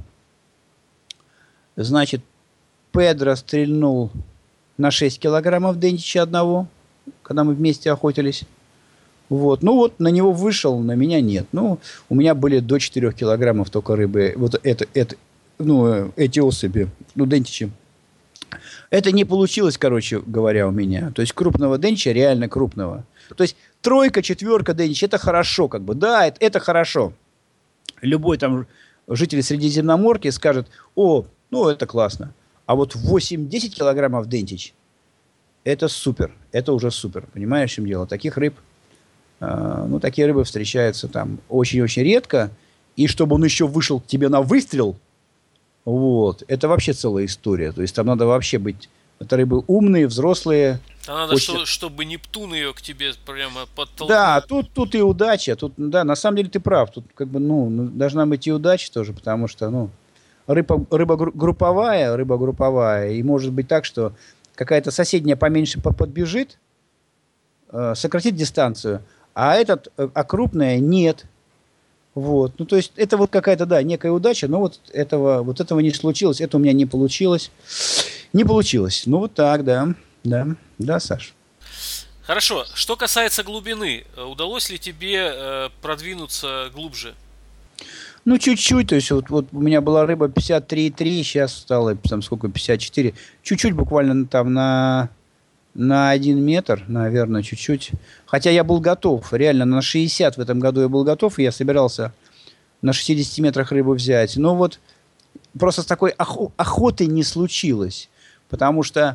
Speaker 2: Педро стрельнул на 6 килограммов дентича одного, когда мы вместе охотились. Вот. На него вышел, на меня нет. У меня были до 4 килограммов только рыбы. Вот эти особи, дентичи. Это не получилось, короче говоря, у меня. То есть крупного дентича, реально крупного. То есть 3, 4 дентича, это хорошо, Да, это хорошо. Любой там житель Средиземноморья скажет: это классно. А вот 8-10 килограммов дентич, это супер. Это уже супер. Понимаешь, в чем дело? Таких рыбы встречаются там очень-очень редко. И чтобы он еще вышел к тебе на выстрел, это вообще целая история. То есть там надо вообще быть... Это рыбы умные, взрослые.
Speaker 1: Там надо, чтобы Нептун ее к тебе прямо подтолкнул.
Speaker 2: Да, тут и удача. На самом деле ты прав. Тут должна быть и удача тоже, потому что, рыба групповая. И может быть так, что какая-то соседняя поменьше подбежит, сократит дистанцию, а крупная нет. То есть это какая-то, некая удача, но этого не случилось, это у меня не получилось. Не получилось. Так, да. Да, Саш.
Speaker 1: Хорошо. Что касается глубины, удалось ли тебе продвинуться глубже?
Speaker 2: Ну, чуть-чуть, то есть вот у меня была рыба 53,3, сейчас стало там сколько, 54. Чуть-чуть буквально там на 1 метр, наверное, чуть-чуть. Хотя я был готов, реально на 60 в этом году я был готов, и я собирался на 60 метрах рыбу взять. Но вот просто с такой охотой не случилось. Потому что,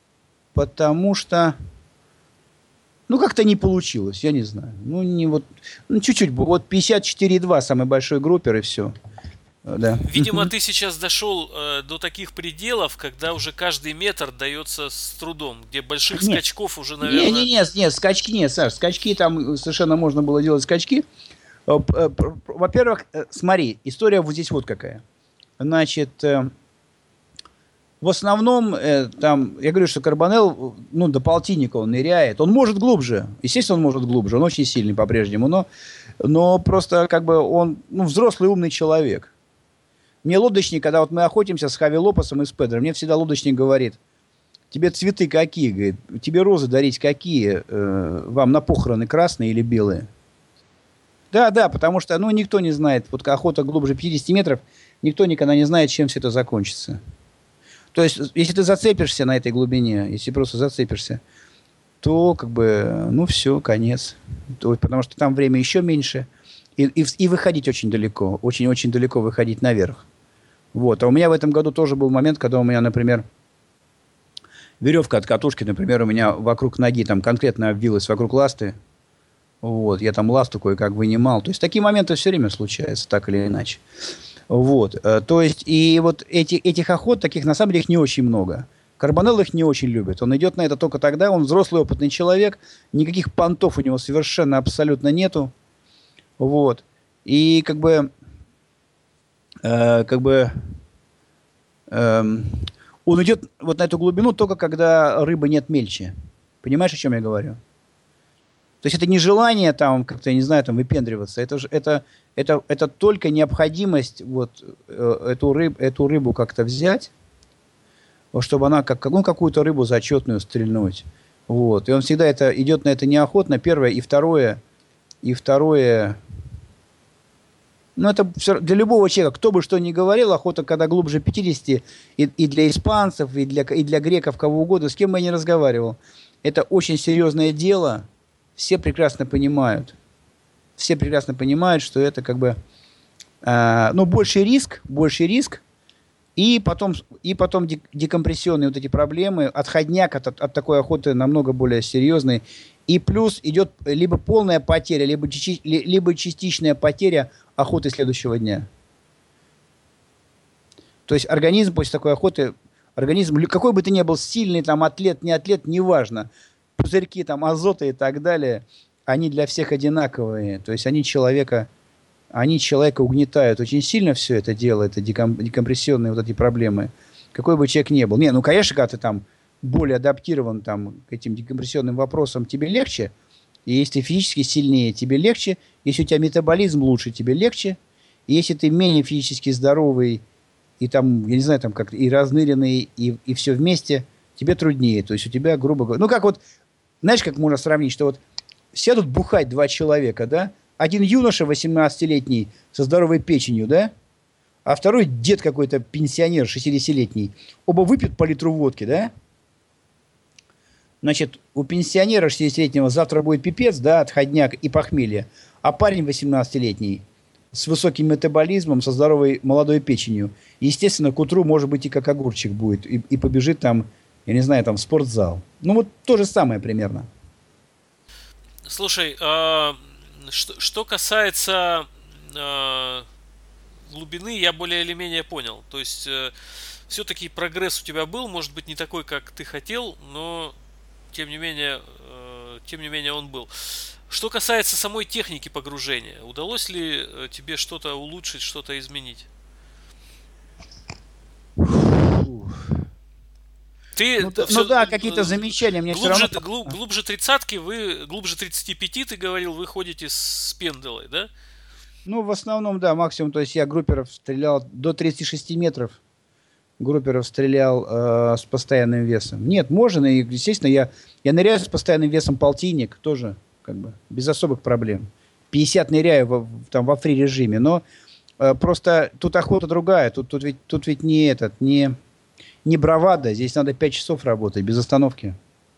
Speaker 2: ну, как-то не получилось, я не знаю. Ну, не вот, ну, чуть-чуть, вот 54,2 самый большой группер, и все. Да.
Speaker 1: Видимо, ты сейчас дошел до таких пределов, когда уже каждый метр дается с трудом, где больших
Speaker 2: Нет,
Speaker 1: скачков уже,
Speaker 2: не,
Speaker 1: наверное...
Speaker 2: не, не, нет, скачки нет, Саш, скачки там совершенно можно было делать скачки. Во-первых, смотри, история вот здесь вот какая. Значит, в основном, там, я говорю, что Карбонел, ну, до полтинника он ныряет. Он может глубже. Естественно, он может глубже. Он очень сильный по-прежнему. Но просто, как бы, он, ну, взрослый умный человек. Мне лодочник, когда вот мы охотимся с Хави Лопесом и с Педро, мне всегда лодочник говорит: тебе цветы какие? Говорит, тебе розы дарить какие? Вам на похороны красные или белые? Да, да, потому что, ну, никто не знает. Вот охота глубже 50 метров, никто никогда не знает, чем все это закончится. То есть, если ты зацепишься на этой глубине, если просто зацепишься, то, как бы, ну, все, конец. Потому что там время еще меньше. И выходить очень далеко. Очень-очень далеко выходить наверх. Вот. А у меня в этом году тоже был момент, когда у меня, например, веревка от катушки, например, у меня вокруг ноги там конкретно обвилась вокруг ласты. Вот. Я там ласту кое-как вынимал. То есть, такие моменты все время случаются, так или иначе. Вот, то есть, и вот этих охот, таких, на самом деле, их не очень много. Карбонелл их не очень любит. Он идет на это только тогда, он взрослый, опытный человек, никаких понтов у него совершенно абсолютно нету. Вот. И он идет вот на эту глубину только когда рыбы нет мельче. Понимаешь, о чем я говорю? То есть это не желание там как-то, я не знаю, там выпендриваться. Это только необходимость вот эту рыбу как-то взять, чтобы она ну, какую-то рыбу зачетную стрельнуть. Вот. И он всегда идет на это неохотно, первое. И второе, ну, это для любого человека, кто бы что ни говорил, охота, когда глубже 50, и для испанцев, и для греков, кого угодно, с кем бы я ни разговаривал, это очень серьезное дело. Все прекрасно понимают. Все прекрасно понимают, что это как бы, ну, больший риск, и потом декомпрессионные вот эти проблемы, отходняк от такой охоты намного более серьезный. И плюс идет либо полная потеря, либо частичная потеря охоты следующего дня. То есть организм после такой охоты, какой бы ты ни был сильный, там, атлет, не атлет, неважно, пузырьки там азота и так далее, они для всех одинаковые. То есть они человека угнетают очень сильно, все это дело, это декомпрессионные вот эти проблемы. Какой бы человек ни был. Не, ну, конечно, когда ты там более адаптирован там, к этим декомпрессионным вопросам, тебе легче. И если ты физически сильнее, тебе легче. Если у тебя метаболизм лучше, тебе легче. И если ты менее физически здоровый, и там, я не знаю, там как и разныренный, и все вместе, тебе труднее. То есть у тебя, грубо говоря... Ну, как вот, знаешь, как можно сравнить, что вот сядут бухать два человека, да? Один юноша 18-летний со здоровой печенью, да? А второй дед какой-то, пенсионер 60-летний. Оба выпьют по литру водки, да? Значит, у пенсионера 60-летнего завтра будет пипец, да, отходняк и похмелье. А парень 18-летний с высоким метаболизмом, со здоровой молодой печенью, естественно, к утру, может быть, и как огурчик будет. И побежит там, я не знаю, там в спортзал. Ну, вот то же самое примерно.
Speaker 1: Слушай, что касается глубины, я более или менее понял. То есть, все-таки прогресс у тебя был, может быть, не такой, как ты хотел, но тем не менее он был. Что касается самой техники погружения, удалось ли тебе что-то улучшить, что-то изменить? Ты
Speaker 2: Ну да, какие-то замечания мне все равно...
Speaker 1: глубже тридцатки, глубже 35, ты говорил, вы ходите с пенделой, да?
Speaker 2: Ну, в основном, да, максимум, то есть я групперов стрелял до 36 метров. Групперов стрелял с постоянным весом. Нет, можно, и, естественно, я ныряю с постоянным весом полтинник, тоже, как бы, без особых проблем. 50 ныряю там во фри-режиме, но Просто тут охота другая. Тут ведь не бравада. Здесь надо 5 часов работать без остановки.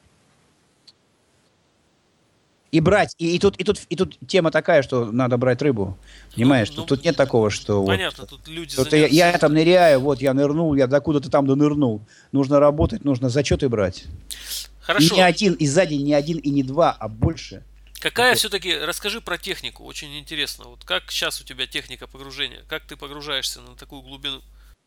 Speaker 2: И брать. И тут тема такая, что надо брать рыбу. Понимаешь? Тут нет такого, что
Speaker 1: понятно,
Speaker 2: вот.
Speaker 1: тут люди
Speaker 2: Тут
Speaker 1: заняты.
Speaker 2: я там ныряю, вот я нырнул, я докуда-то там донырнул. Нужно работать, нужно зачеты брать.
Speaker 1: Хорошо.
Speaker 2: И не один, и сзади не один, и не два, а больше.
Speaker 1: Какая все-таки, расскажи про технику, очень интересно. Вот как сейчас у тебя техника погружения? Как ты погружаешься на такую глубину?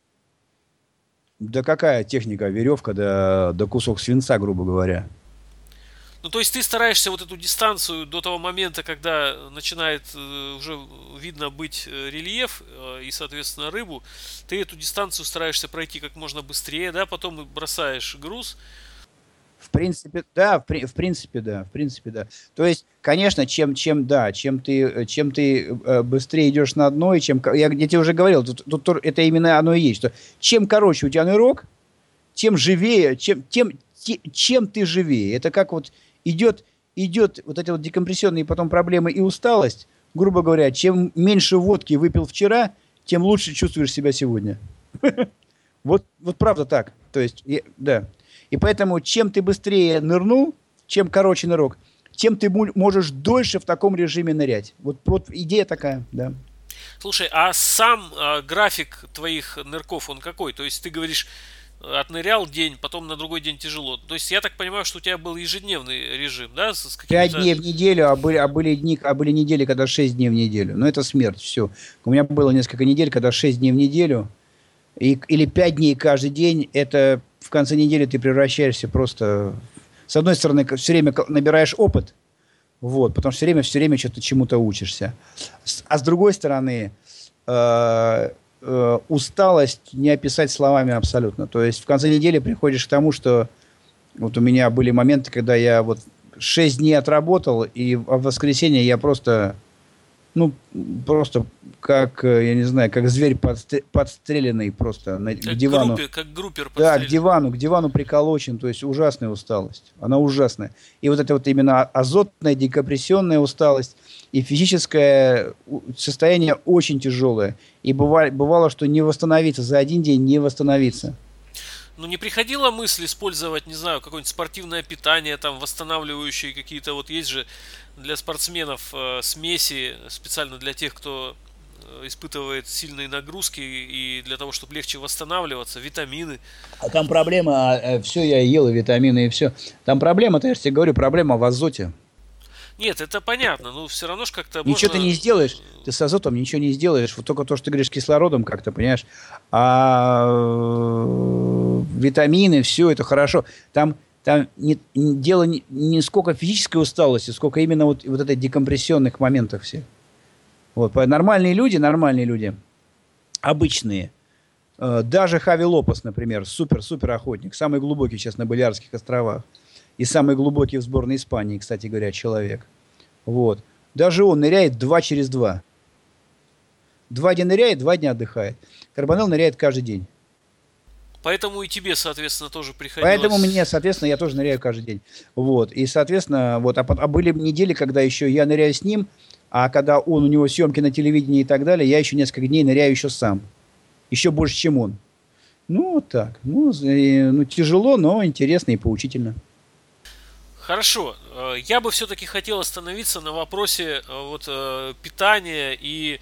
Speaker 2: Да какая техника? Веревка, да кусок свинца, грубо говоря.
Speaker 1: Ну, то есть ты стараешься вот эту дистанцию до того момента, когда начинает уже видно быть рельеф и, соответственно, рыбу, ты эту дистанцию стараешься пройти как можно быстрее, да, потом бросаешь груз.
Speaker 2: В принципе, да, в принципе, да, в принципе, да. То есть, конечно, чем ты быстрее идешь на дно, и я тебе уже говорил, тут это именно оно и есть, что чем короче у тебя нырок, тем живее, чем ты живее. Это как вот идет вот эти вот декомпрессионные потом проблемы и усталость, грубо говоря, чем меньше водки выпил вчера, тем лучше чувствуешь себя сегодня. Вот правда так. То есть, да. И поэтому, чем ты быстрее нырнул, чем короче нырок, тем ты можешь дольше в таком режиме нырять. Вот идея такая, да.
Speaker 1: Слушай, а сам график твоих нырков, он какой? То есть ты говоришь, отнырял день, потом на другой день тяжело. То есть я так понимаю, что у тебя был ежедневный режим, да? С
Speaker 2: 5 дней в неделю, были недели, когда 6 дней в неделю. Но это смерть, все. У меня было несколько недель, когда 6 дней в неделю, или 5 дней каждый день, это в конце недели ты превращаешься просто... С одной стороны, все время набираешь опыт, вот, потому что все время что-то чему-то учишься. А с другой стороны, усталость не описать словами абсолютно. То есть в конце недели приходишь к тому, что вот у меня были моменты, когда я вот 6 дней отработал, и в воскресенье я просто как, я не знаю, как зверь подстреленный просто к дивану.
Speaker 1: Как группер
Speaker 2: подстреленный. Да, к дивану приколочен, то есть ужасная усталость. Она ужасная. И вот это вот именно азотная, декомпрессионная усталость и физическое состояние очень тяжелое. И бывало, что не восстановиться, за один день не восстановиться.
Speaker 1: Ну, не приходила мысль использовать, не знаю, какое-нибудь спортивное питание, там, восстанавливающие какие-то, вот есть же для спортсменов смеси, специально для тех, кто испытывает сильные нагрузки и для того, чтобы легче восстанавливаться, витамины.
Speaker 2: А там проблема, все, я ел и витамины, и все. Там проблема-то, я же тебе говорю, проблема в азоте.
Speaker 1: Нет, это понятно, но все равно же как-то
Speaker 2: ничего
Speaker 1: можно...
Speaker 2: ты не сделаешь. Ты с азотом ничего не сделаешь. Вот только то, что ты говоришь, кислородом как-то, понимаешь. А витамины, все это хорошо. Там дело не сколько физической усталости, сколько именно вот этой декомпрессионных моментов все. Вот. Нормальные люди, обычные. Даже Хави Лопес, например, супер охотник. Самый глубокий сейчас на Балиарских островах. И самый глубокий в сборной Испании, кстати говоря, человек. Вот. Даже он ныряет 2 через 2. 2 дня ныряет, 2 дня отдыхает. Карбонелл ныряет каждый день.
Speaker 1: Поэтому и тебе, соответственно, тоже приходилось...
Speaker 2: Поэтому мне, соответственно, я тоже ныряю каждый день. Вот. И, соответственно, вот, а были недели, когда еще я ныряю с ним, а когда у него съемки на телевидении и так далее, я еще несколько дней ныряю еще сам. Еще больше, чем он. Ну, вот так. Ну, тяжело, но интересно и поучительно.
Speaker 1: Хорошо. Я бы все-таки хотел остановиться на вопросе питания и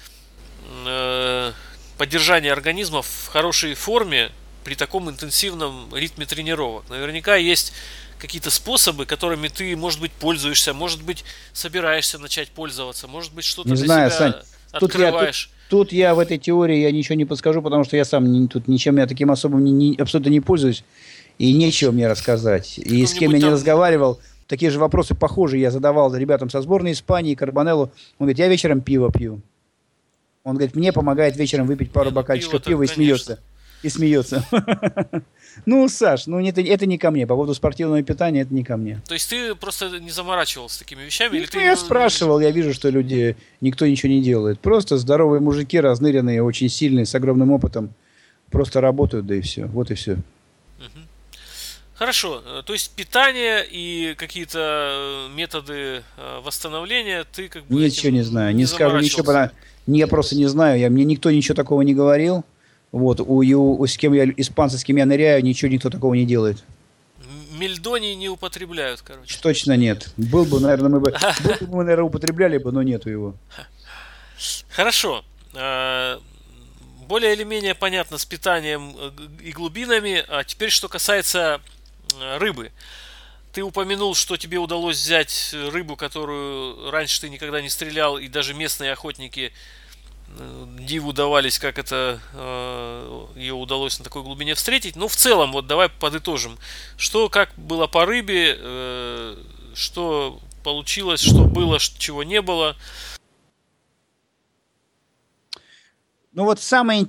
Speaker 1: поддержания организма в хорошей форме при таком интенсивном ритме тренировок. Наверняка есть какие-то способы, которыми ты, может быть, пользуешься, может быть, собираешься начать пользоваться, может быть, что-то
Speaker 2: не
Speaker 1: для
Speaker 2: знаю,
Speaker 1: себя
Speaker 2: Сань,
Speaker 1: открываешь.
Speaker 2: Тут я в этой теории я ничего не подскажу, потому что я сам тут ничем я таким особым абсолютно не пользуюсь. И нечего мне рассказать. И с кем я не разговаривал, такие же вопросы похожие я задавал ребятам со сборной Испании, Карбонеллу. Он говорит, я вечером пиво пью. Он говорит, мне помогает вечером выпить пару бокальчиков пива и смеется. И смеется. Ну, Саш, это не ко мне. По поводу спортивного питания это не ко мне.
Speaker 1: То есть ты просто не заморачивался такими вещами? Или ты...
Speaker 2: Я спрашивал, я вижу, что никто ничего не делает. Просто здоровые мужики, разныренные, очень сильные, с огромным опытом, просто работают, да и все. Вот и все.
Speaker 1: Хорошо, то есть питание и какие-то методы восстановления, ты как бы
Speaker 2: Ничего не знаю,
Speaker 1: этим
Speaker 2: не
Speaker 1: не
Speaker 2: скажу ничего,
Speaker 1: заморачивался.
Speaker 2: я просто не знаю, мне никто ничего такого не говорил. Вот, с кем я, испанцы, с кем я ныряю, ничего никто такого не делает.
Speaker 1: Мельдоний не употребляют, короче.
Speaker 2: Точно нет. Был бы мы, наверное, употребляли бы, но нету его.
Speaker 1: Хорошо. Более или менее понятно с питанием и глубинами. А теперь, что касается рыбы. Ты упомянул, что тебе удалось взять рыбу, которую раньше ты никогда не стрелял, и даже местные охотники диву давались, как это ее удалось на такой глубине встретить. Но в целом, вот давай подытожим. Что, как было по рыбе, что получилось, что было, чего не было.
Speaker 2: Ну вот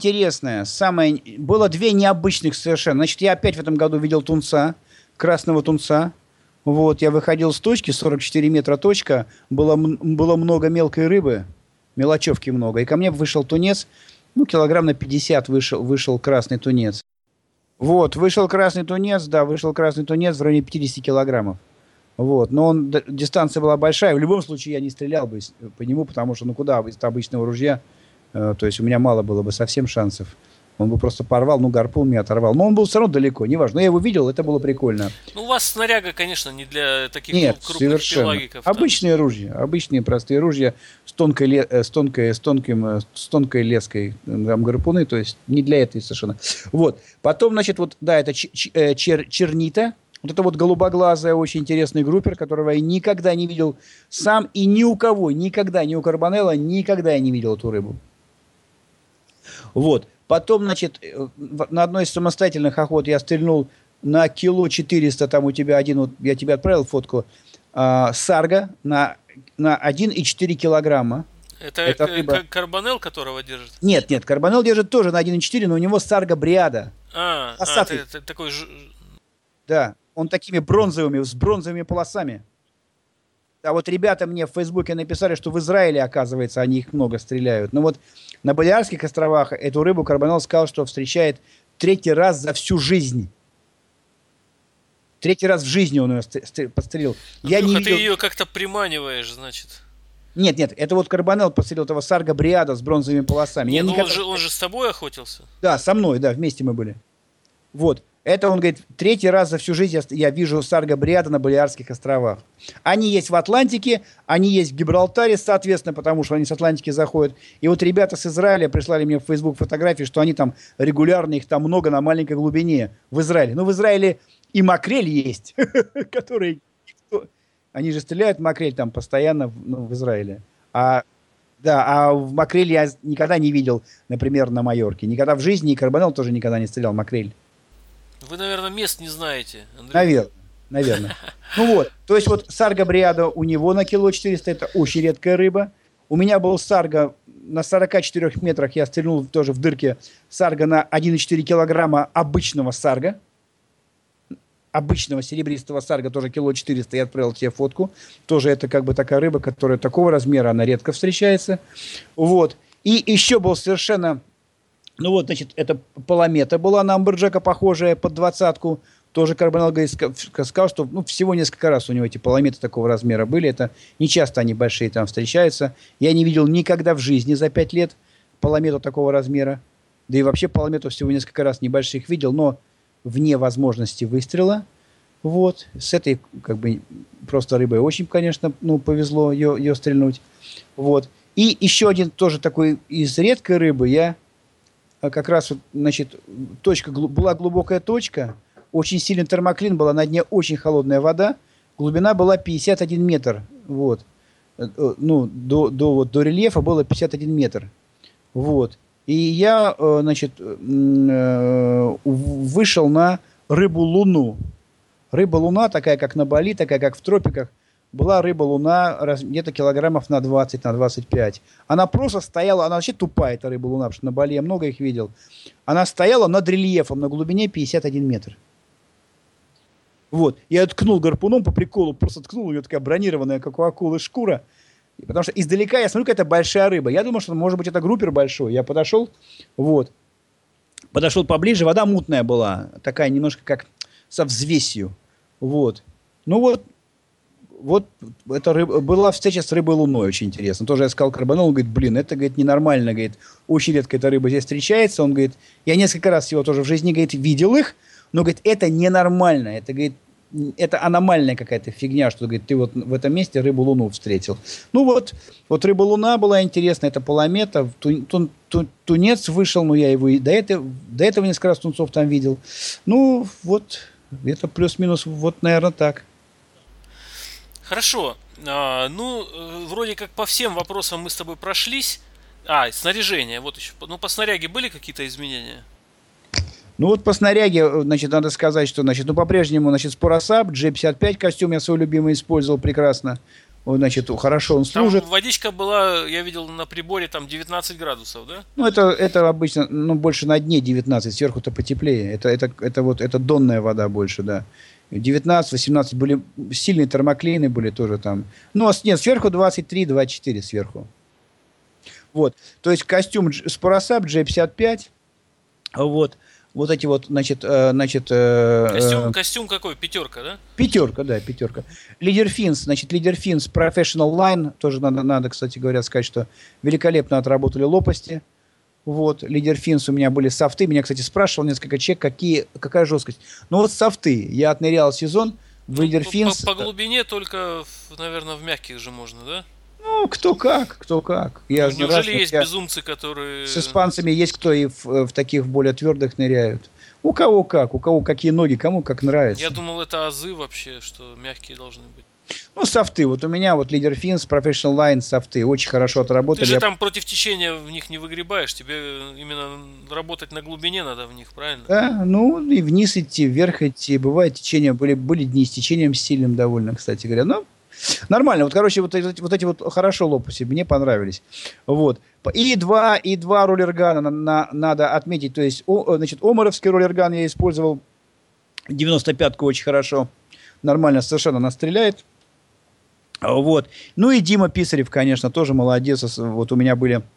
Speaker 2: было две необычных совершенно. Значит, я опять в этом году видел тунца, красного тунца. Вот, я выходил с точки, 44 метра точка, было много мелкой рыбы, мелочевки много. И ко мне вышел тунец, ну, килограмм на 50 вышел красный тунец. Вот, вышел красный тунец в районе 50 килограммов. Вот, но дистанция была большая. В любом случае я не стрелял бы по нему, потому что, ну куда, из обычного ружья, то есть у меня мало было бы совсем шансов. Он бы просто порвал, ну гарпун меня оторвал. Но он был все равно далеко, неважно. Но я его видел, это было прикольно.
Speaker 1: Ну, у вас снаряга, конечно, не для таких
Speaker 2: Нет,
Speaker 1: крупных
Speaker 2: совершенно.
Speaker 1: пелагиков. Там.
Speaker 2: Обычные ружья, обычные простые ружья с тонкой леской, там, гарпуны, то есть не для этого совершенно. Вот. Потом, значит, вот, да, это чернита. Вот это вот голубоглазая, очень интересный группер, которого я никогда не видел сам и ни у кого, никогда, ни у Карбонелла, никогда я не видел эту рыбу. Вот. Потом, значит, на одной из самостоятельных охот я стрельнул на кило 400, там у тебя один, вот я тебе отправил фотку, сарга на 1,4 килограмма.
Speaker 1: Это
Speaker 2: рыба...
Speaker 1: карбонел, которого держит?
Speaker 2: Нет, карбонел держит тоже на 1,4, но у него сарга бриада.
Speaker 1: Ты такой...
Speaker 2: Да, он такими бронзовыми, с бронзовыми полосами. А вот ребята мне в Фейсбуке написали, что в Израиле, оказывается, они их много стреляют. Но вот на Балиарских островах эту рыбу Карбонелл сказал, что встречает 3-й раз за всю жизнь. 3-й раз в жизни он ее подстрелил.
Speaker 1: Я не видел... ты ее как-то приманиваешь, значит.
Speaker 2: Нет, это вот Карбонелл подстрелил этого сарга бриада с бронзовыми полосами.
Speaker 1: Нет, он же с тобой охотился?
Speaker 2: Да, со мной, да, вместе мы были. Вот. Это, он говорит, 3-й раз за всю жизнь я вижу сарга бриада на Балиарских островах. Они есть в Атлантике, они есть в Гибралтаре, соответственно, потому что они с Атлантики заходят. И вот ребята с Израиля прислали мне в Facebook фотографии, что они там регулярно, их там много на маленькой глубине в Израиле. Ну, в Израиле и макрель есть, которые... Они же стреляют макрель там постоянно в Израиле. А в макрель я никогда не видел, например, на Майорке. Никогда в жизни, и Карбонелл тоже никогда не стрелял макрель.
Speaker 1: Вы, наверное, мест не знаете, Андрей.
Speaker 2: Наверное. Ну вот, то есть вот сарга бриада у него на кило 400, это очень редкая рыба. У меня был сарга на 44 метрах, я стрельнул тоже в дырке сарга на 1,4 килограмма обычного сарга. Обычного серебристого сарга, тоже кило 400, я отправил тебе фотку. Тоже это как бы такая рыба, которая такого размера, она редко встречается. Вот. И еще был совершенно... Ну вот, значит, это Паламета была на амберджека похожая под 20-ку. Тоже Карбонелл сказал, что всего несколько раз у него эти Паламеты такого размера были. Это не часто они большие там встречаются. Я не видел никогда в жизни за 5 лет Паламету такого размера. Да и вообще Паламету всего несколько раз небольших видел, но вне возможности выстрела. Вот. С этой как бы просто рыбой очень, конечно, повезло ее стрельнуть. Вот. И еще один тоже такой из редкой рыбы я... Как раз, значит, была глубокая точка, очень сильный термоклин, была на дне очень холодная вода, глубина была 51 метр, вот, до рельефа было 51 метр, вот, и я, значит, вышел на рыбу-луну. Рыба-луна, такая как на Бали, такая как в тропиках, была рыба-луна где-то килограммов на 20, на 25. Она просто стояла, она вообще тупая, эта рыба-луна, потому что на Бали я много их видел. Она стояла над рельефом на глубине 51 метр. Вот. Я ткнул гарпуном по приколу, просто ткнул, у нее такая бронированная, как у акулы, шкура. Потому что издалека я смотрю, какая-то большая рыба. Я думал, что, может быть, это группер большой. Я подошел, вот. Подошел поближе, вода мутная была, такая немножко как со взвесью. Вот. Ну вот это была встреча с рыбой луной, очень интересно. Тоже я сказал карбонол, он говорит, блин, это, говорит, ненормально, говорит, очень редко эта рыба здесь встречается. Он говорит, я несколько раз всего тоже в жизни, говорит, видел их, но, говорит, это ненормально, это, говорит, это аномальная какая-то фигня, что, говорит, ты вот в этом месте рыбу-луну встретил. Ну вот рыба-луна была интересная, это Паламета, тунец вышел, но я его и до этого несколько раз тунцов там видел. Ну, вот, это плюс-минус, вот, наверное, так.
Speaker 1: Хорошо. Вроде как по всем вопросам мы с тобой прошлись. Снаряжение, вот еще. Ну, по снаряге были какие-то изменения?
Speaker 2: Ну вот по снаряге, значит, надо сказать, что, значит, по-прежнему, значит, Споросап, G55 костюм я свой любимый использовал прекрасно. Значит, хорошо он служит.
Speaker 1: Там водичка была, я видел на приборе, там 19 градусов, да?
Speaker 2: Ну, это обычно, больше на дне 19, сверху-то потеплее. Это донная вода больше, да. 19-18 были, сильные термоклины были тоже там. Ну, нет, сверху 23-24 сверху. Вот, то есть костюм Споросап G55, вот эти вот, значит...
Speaker 1: Костюм какой? Пятерка, да?
Speaker 2: Пятерка, да, пятерка. Лидер Финс Professional Line, тоже надо, кстати говоря, сказать, что великолепно отработали лопасти. Вот, Лидер Финс у меня были софты. Меня, кстати, спрашивал несколько человек, какая жесткость. Ну вот софты. Я отнырял сезон в Лидер Финс.
Speaker 1: По глубине только, наверное, в мягких же можно, да?
Speaker 2: Ну, кто как.
Speaker 1: Неужели есть безумцы, которые...
Speaker 2: С испанцами есть кто и в таких более твердых ныряют. У кого какие ноги, кому как нравится.
Speaker 1: Я думал, это азы вообще, что мягкие должны быть.
Speaker 2: Ну, софты. Вот у меня вот Лидер Финс, Professional Line, софты. Очень хорошо отработали.
Speaker 1: Ты же там против течения в них не выгребаешь. Тебе именно работать на глубине надо в них, правильно?
Speaker 2: Да, ну и вниз идти, вверх идти. Бывает течение. Были дни с течением сильным довольно, кстати говоря. Но нормально. Вот, короче, вот эти вот хорошо лопасти. Мне понравились. Вот. И два роллергана надо отметить. То есть, значит, омаровский роллерган я использовал. 95-ку очень хорошо. Нормально совершенно она стреляет. Вот. Ну и Дима Писарев, конечно, тоже молодец. Вот у меня была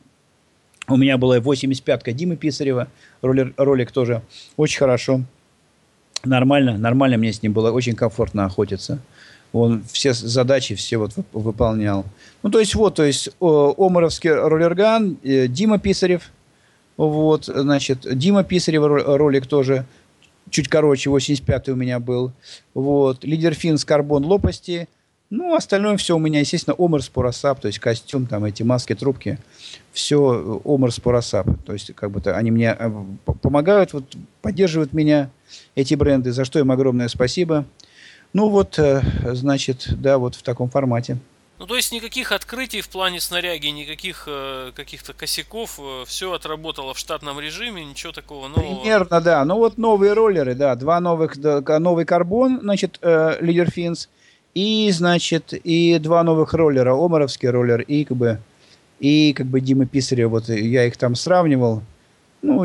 Speaker 2: 85-ка Димы Писарева. Ролик тоже очень хорошо. Нормально мне с ним было. Очень комфортно охотиться. Он все задачи все вот выполнял. Ну, то есть, омаровский роллерган, Дима Писарев. Вот, значит, Дима Писарев ролик тоже чуть короче, 85-й у меня был. Вот, Лидер Финс, карбон, лопасти. Ну, остальное все у меня, естественно, Омар Споросап, то есть костюм, там эти маски, трубки. Все Омар Споросап. То есть, как бы-то они мне помогают, вот, поддерживают меня, эти бренды, за что им огромное спасибо. Ну, вот, значит, да, вот в таком формате.
Speaker 1: Ну, то есть никаких открытий в плане снаряги, никаких каких-то косяков, все отработало в штатном режиме, ничего такого нового.
Speaker 2: Примерно, да. Ну, вот новые роллеры, да, новый карбон, значит, Лидер Финс, и, значит, и два новых роллера, омаровский роллер и как бы Дима Писарева, вот я их там сравнивал. Ну,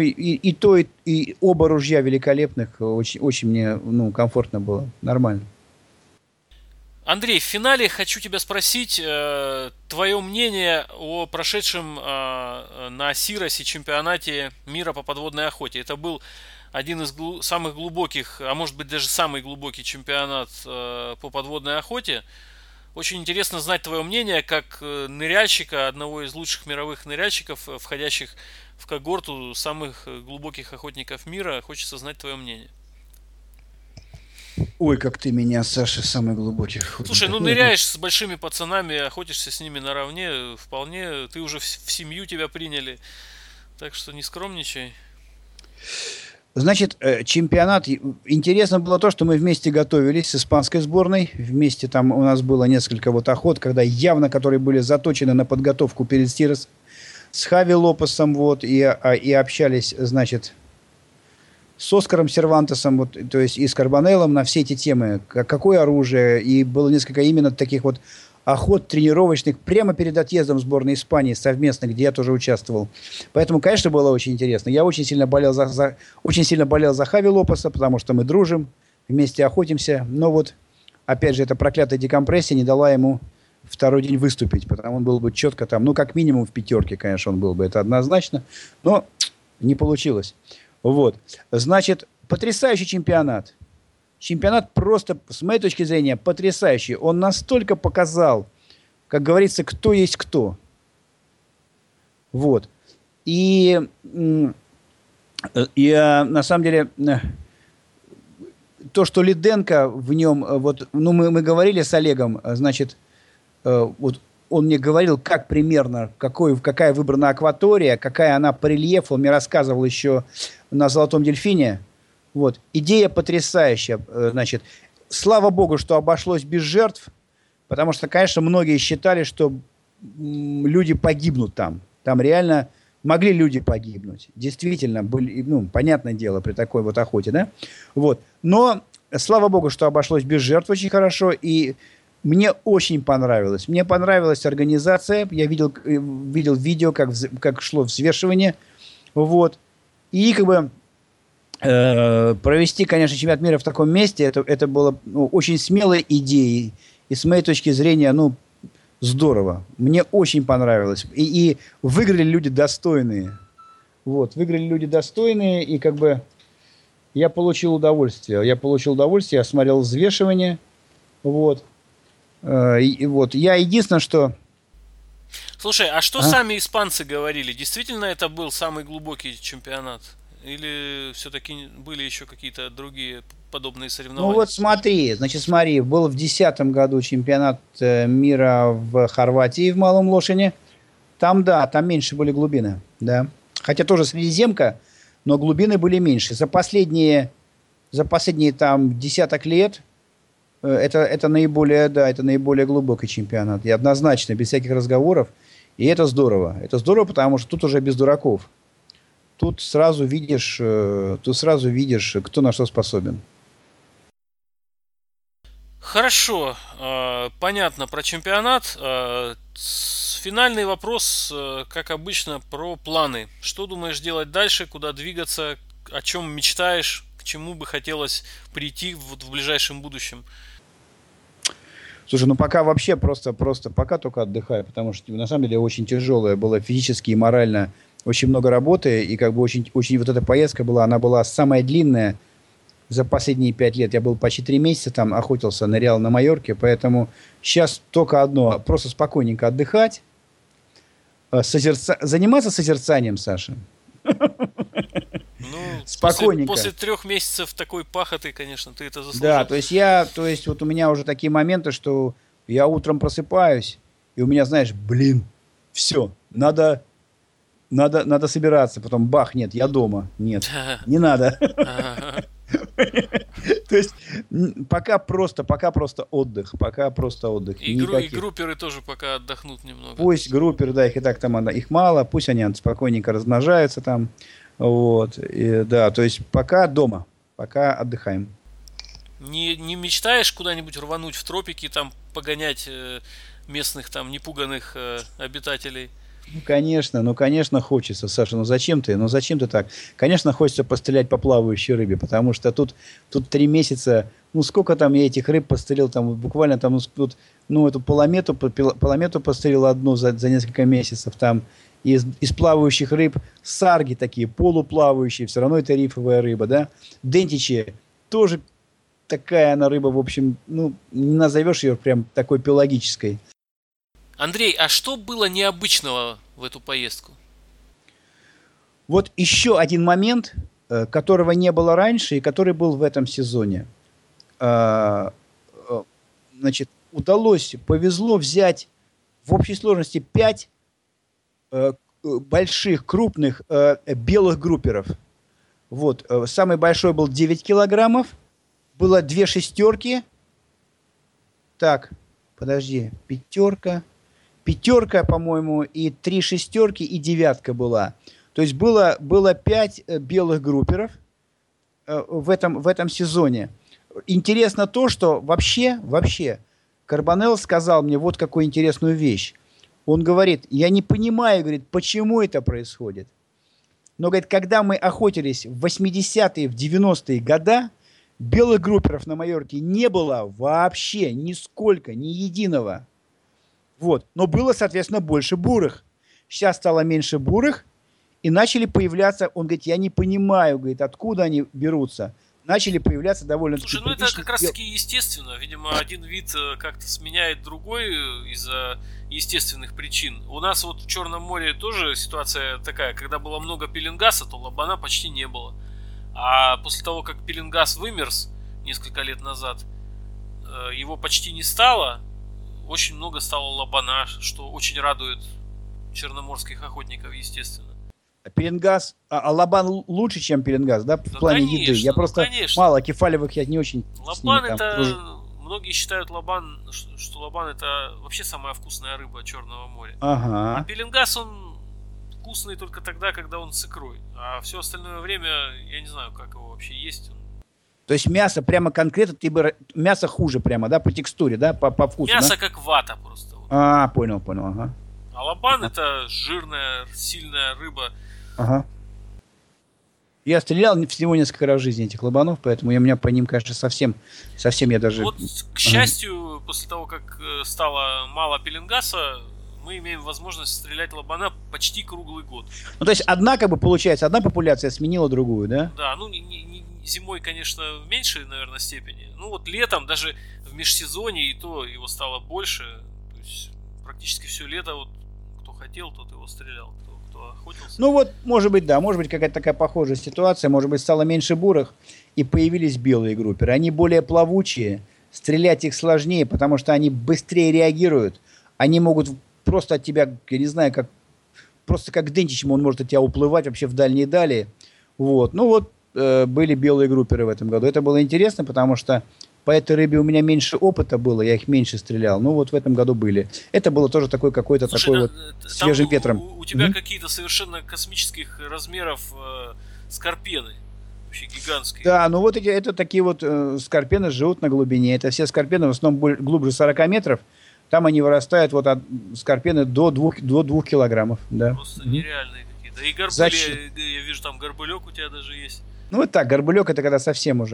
Speaker 2: и оба ружья великолепных, очень мне, комфортно было, нормально.
Speaker 1: Андрей, в финале хочу тебя спросить твое мнение о прошедшем на Сиросе чемпионате мира по подводной охоте. Это был один из самых глубоких, а может быть даже самый глубокий чемпионат по подводной охоте. Очень интересно знать твое мнение как ныряльщика, одного из лучших мировых ныряльщиков, входящих в когорту самых глубоких охотников мира. Хочется знать твое мнение.
Speaker 2: Ой, как ты меня, Саша, самый глубокий.
Speaker 1: Слушай, ныряешь с большими пацанами, охотишься с ними наравне, вполне, ты уже в семью тебя приняли, так что не скромничай.
Speaker 2: Значит, чемпионат, интересно было то, что мы вместе готовились с испанской сборной, вместе там у нас было несколько вот охот, которые были заточены на подготовку перед Сирос, с Хави Лопесом, вот, и общались, значит, с Оскаром Сервантесом, вот, то есть и с Карбонеллом на все эти темы, какое оружие, и было несколько именно таких вот охот тренировочных прямо перед отъездом в сборной Испании совместно, где я тоже участвовал. Поэтому, конечно, было очень интересно. Я очень сильно болел за Хави Лопеса, потому что мы дружим, вместе охотимся, но вот, опять же, эта проклятая декомпрессия не дала ему второй день выступить, потому он был бы четко там, как минимум в пятерке, конечно, он был бы, это однозначно, но не получилось. Вот. Значит, потрясающий чемпионат. чемпионат просто, с моей точки зрения, потрясающий. Он настолько показал, как говорится, кто есть кто. Вот. И на самом деле, то, что Лиденко в нем, вот, ну, мы говорили с Олегом, значит, вот он мне говорил, как примерно, какая выбрана акватория, какая она по рельефу. Он мне рассказывал еще на «Золотом дельфине». Вот. Идея потрясающая. Значит, слава богу, что обошлось без жертв, потому что, конечно, многие считали, что люди погибнут там. Там реально могли люди погибнуть. Действительно, были, ну, понятное дело, при такой вот охоте, да? Вот. Но, слава богу, что обошлось без жертв очень хорошо, и мне очень понравилось. Мне понравилась организация. Я видел видео, как шло взвешивание. Вот. И как бы провести, конечно, чемпионат мира в таком месте, это было, ну, очень смелой идеей. И с моей точки зрения, ну, здорово. Мне очень понравилось. И выиграли люди достойные. Вот. Выиграли люди достойные, и как бы я получил удовольствие. Я смотрел взвешивание. Вот. Вот. Я единственное, что...
Speaker 1: Слушай, а что сами испанцы говорили? Действительно это был самый глубокий чемпионат? Или все-таки были еще какие-то другие подобные соревнования?
Speaker 2: Ну вот смотри, был в 2010 году чемпионат мира в Хорватии в Малом Лошине. Там, да, там меньше были глубины, да. Хотя тоже Средиземка, но глубины были меньше. За последние там десяток лет это наиболее глубокий чемпионат. И однозначно, без всяких разговоров. И это здорово. Это здорово, потому что тут уже без дураков. Тут сразу видишь, кто на что способен.
Speaker 1: Хорошо, понятно про чемпионат. Финальный вопрос, как обычно, про планы. Что думаешь делать дальше, куда двигаться, о чем мечтаешь, к чему бы хотелось прийти в ближайшем будущем?
Speaker 2: Слушай, ну пока вообще просто пока только отдыхаю, потому что на самом деле очень тяжелая была физически и морально, очень много работы, и как бы очень вот эта поездка она была самая длинная за последние 5 лет. Я был почти 3 месяца там, охотился, нырял на Майорке, поэтому сейчас только одно, просто спокойненько отдыхать, заниматься созерцанием, Саша.
Speaker 1: Ну,
Speaker 2: спокойненько.
Speaker 1: После 3 месяцев такой пахоты, конечно, ты это заслужил.
Speaker 2: Да, то есть вот у меня уже такие моменты, что я утром просыпаюсь, и у меня, знаешь, все, надо собираться. Потом бах, нет, я дома. Нет, не надо. То есть пока просто отдых.
Speaker 1: И групперы тоже пока отдохнут немного.
Speaker 2: Пусть групперы, да, их и так там их мало, пусть они спокойненько размножаются там. Вот. И, да, то есть пока дома, пока отдыхаем.
Speaker 1: Не мечтаешь куда-нибудь рвануть в тропики, там погонять местных там непуганных обитателей?
Speaker 2: Ну, конечно, хочется, Саша, ну зачем ты так? Конечно, хочется пострелять по плавающей рыбе, потому что тут 3 месяца, ну сколько там я этих рыб пострелил, там буквально там, эту поломету пострелил одну за несколько месяцев, там из плавающих рыб сарги такие, полуплавающие, все равно это рифовая рыба, да? Дентичи, тоже такая она рыба, в общем, ну, не назовешь ее прям такой пелагической.
Speaker 1: Андрей, а что было необычного в эту поездку?
Speaker 2: Вот еще один момент, которого не было раньше и который был в этом сезоне. Значит, повезло взять в общей сложности 5 больших, крупных белых групперов. Вот. Самый большой был 9 килограммов. Было 2 шестерки. Так, подожди. Пятерка, по-моему, и 3 шестерки, и 9 была. То есть было 5 белых групперов в этом сезоне. Интересно то, что вообще Карбонелл сказал мне вот какую интересную вещь. Он говорит, я не понимаю, говорит, почему это происходит. Но, говорит, когда мы охотились в 80-е, в 90-е годы, белых групперов на Майорке не было вообще нисколько, ни единого. Вот. Но было, соответственно, больше бурых. Сейчас стало меньше бурых, и начали появляться, он говорит, я не понимаю, говорит, откуда они берутся. начали появляться довольно-таки...
Speaker 1: Слушай, ну это как раз таки естественно. Видимо, один вид как-то сменяет другой из-за естественных причин. У нас вот в Черном море тоже ситуация такая, когда было много пеленгаса, то лабана почти не было. А после того, как пеленгас вымерз несколько лет назад, его почти не стало, очень много стало лабана, что очень радует черноморских охотников, естественно.
Speaker 2: Пеленгас, лабан лучше, чем пеленгас, да, в плане
Speaker 1: конечно,
Speaker 2: еды. Я просто мало кефалевых, я не очень.
Speaker 1: Лабан это, многие считают лабан, что лабан это вообще самая вкусная рыба Черного моря.
Speaker 2: Ага.
Speaker 1: А пеленгас он вкусный только тогда, когда он с икрой. А все остальное время я не знаю, как его вообще есть.
Speaker 2: То есть мясо прямо конкретно, мясо хуже прямо, да, по текстуре, да, по вкусу.
Speaker 1: Мясо
Speaker 2: да?
Speaker 1: Как вата просто.
Speaker 2: Понял, ага.
Speaker 1: А лабан это жирная, сильная рыба.
Speaker 2: Ага. Я стрелял всего несколько раз в жизни этих лабанов, поэтому у меня по ним, конечно, совсем я даже...
Speaker 1: Вот, к счастью, после того, как стало мало пеленгаса, мы имеем возможность стрелять лабана почти круглый год.
Speaker 2: Ну, то есть получается, одна популяция сменила другую, да?
Speaker 1: Да, ну, зимой, конечно, в меньшей, наверное, степени. Ну, вот летом, даже в межсезонье, и то его стало больше. То есть, практически все лето, вот, кто хотел, тот его стрелял. Кто охотился.
Speaker 2: Ну вот, может быть, да, может быть какая-то такая похожая ситуация, может быть, стало меньше бурых, и появились белые групперы. Они более плавучие, стрелять их сложнее, потому что они быстрее реагируют. Они могут просто от тебя, я не знаю, просто как Дентичем он может от тебя уплывать вообще в дальние дали. Вот. Ну вот, были белые групперы в этом году. Это было интересно, потому что по этой рыбе у меня меньше опыта было, я их меньше стрелял. Ну вот в этом году были. Это было тоже какой-то такой свежим ветром.
Speaker 1: У тебя какие-то совершенно космических размеров скорпены. Вообще гигантские.
Speaker 2: Да, ну вот это такие вот скорпены живут на глубине. Это все скорпены в основном глубже 40 метров. Там они вырастают, вот от скорпены до 2 килограммов. Да.
Speaker 1: Просто нереальные какие-то. И горбыли, я вижу, там горбылек у тебя даже есть.
Speaker 2: Ну вот так, горбылек это когда совсем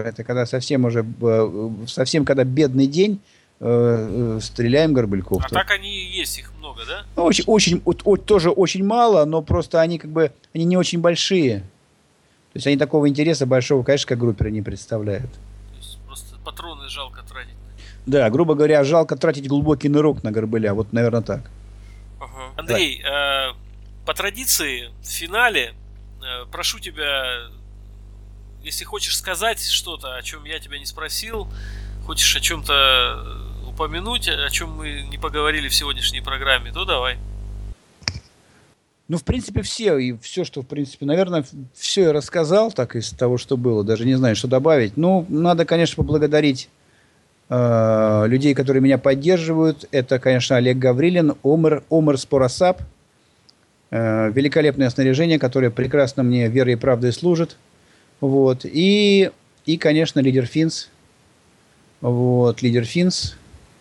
Speaker 2: когда бедный день, стреляем горбыльков.
Speaker 1: А так они и есть, их много, да?
Speaker 2: Ну, тоже очень мало, но просто они они не очень большие. То есть они такого интереса большого, конечно, как групперы не представляют.
Speaker 1: То есть просто патроны жалко тратить.
Speaker 2: Да, грубо говоря, жалко тратить глубокий нырок на горбыля, вот, наверное, так.
Speaker 1: Ага. Андрей, по традиции в финале прошу тебя, если хочешь сказать что-то, о чем я тебя не спросил, хочешь о чем-то упомянуть, о чем мы не поговорили в сегодняшней программе, то давай.
Speaker 2: Ну, в принципе, все, что, в принципе, наверное, все я рассказал, так из того, что было, даже не знаю, что добавить. Ну, надо, конечно, поблагодарить людей, которые меня поддерживают. Это, конечно, Олег Гаврилин, Омар Споросап, великолепное снаряжение, которое прекрасно мне верой и правдой служит. Вот. И, конечно, Лидер Финс. Вот, Лидер Финс.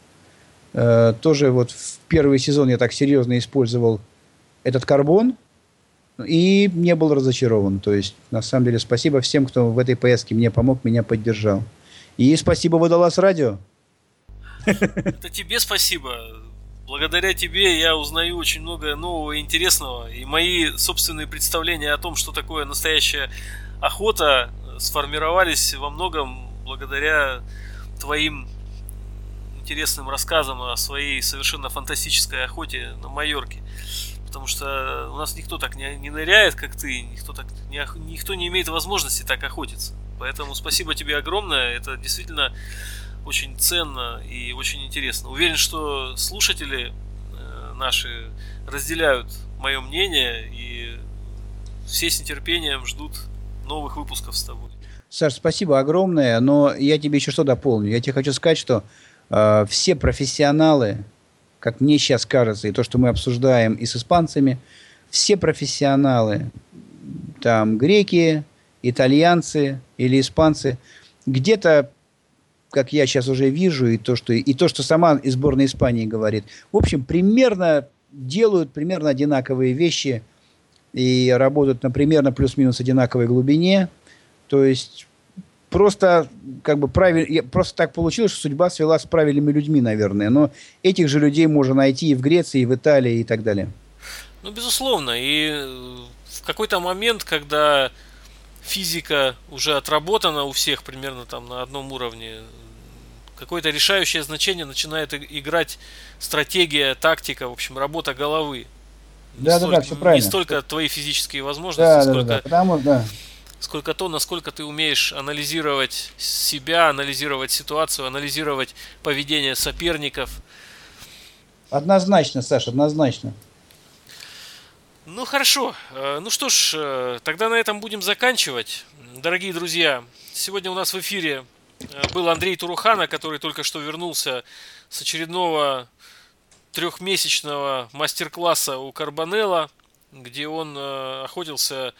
Speaker 2: Тоже вот в первый сезон я так серьезно использовал этот карбон и не был разочарован. То есть, на самом деле, спасибо всем, кто в этой поездке мне помог, меня поддержал. И спасибо Водолаз Радио.
Speaker 1: Это тебе спасибо. Благодаря тебе я узнаю очень много нового и интересного. И мои собственные представления о том, что такое настоящая охота, сформировались во многом благодаря твоим интересным рассказам о своей совершенно фантастической охоте на Майорке. Потому что у нас никто так не ныряет, как ты, никто не имеет возможности так охотиться. Поэтому спасибо тебе огромное, это действительно очень ценно и очень интересно. Уверен, что слушатели наши разделяют мое мнение и все с нетерпением ждут новых выпусков с тобой.
Speaker 2: Саш, спасибо огромное, но я тебе еще что дополню. Я тебе хочу сказать, что все профессионалы, как мне сейчас кажется, и то, что мы обсуждаем и с испанцами, все профессионалы, там греки, итальянцы или испанцы, где-то, как я сейчас уже вижу, и то, что сама сборная Испании говорит, в общем, делают примерно одинаковые вещи и работают на примерно плюс-минус одинаковой глубине. То есть просто просто так получилось, что судьба свела с правильными людьми, наверное. Но этих же людей можно найти и в Греции, и в Италии, и так далее.
Speaker 1: Ну, безусловно. И в какой-то момент, когда физика уже отработана у всех примерно там на одном уровне, какое-то решающее значение начинает играть стратегия, тактика, в общем, работа головы.
Speaker 2: Да, да, да, все
Speaker 1: Не
Speaker 2: правильно.
Speaker 1: столько твои физические возможности,
Speaker 2: Да, да, да, да. Потому, да.
Speaker 1: сколько то, насколько ты умеешь анализировать себя, анализировать ситуацию, анализировать поведение соперников.
Speaker 2: Однозначно, Саша, однозначно.
Speaker 1: Ну хорошо, ну что ж, тогда на этом будем заканчивать. Дорогие друзья, сегодня у нас в эфире был Андрей Турухана, который только что вернулся с очередного трехмесячного мастер-класса у Карбонелла, где он охотился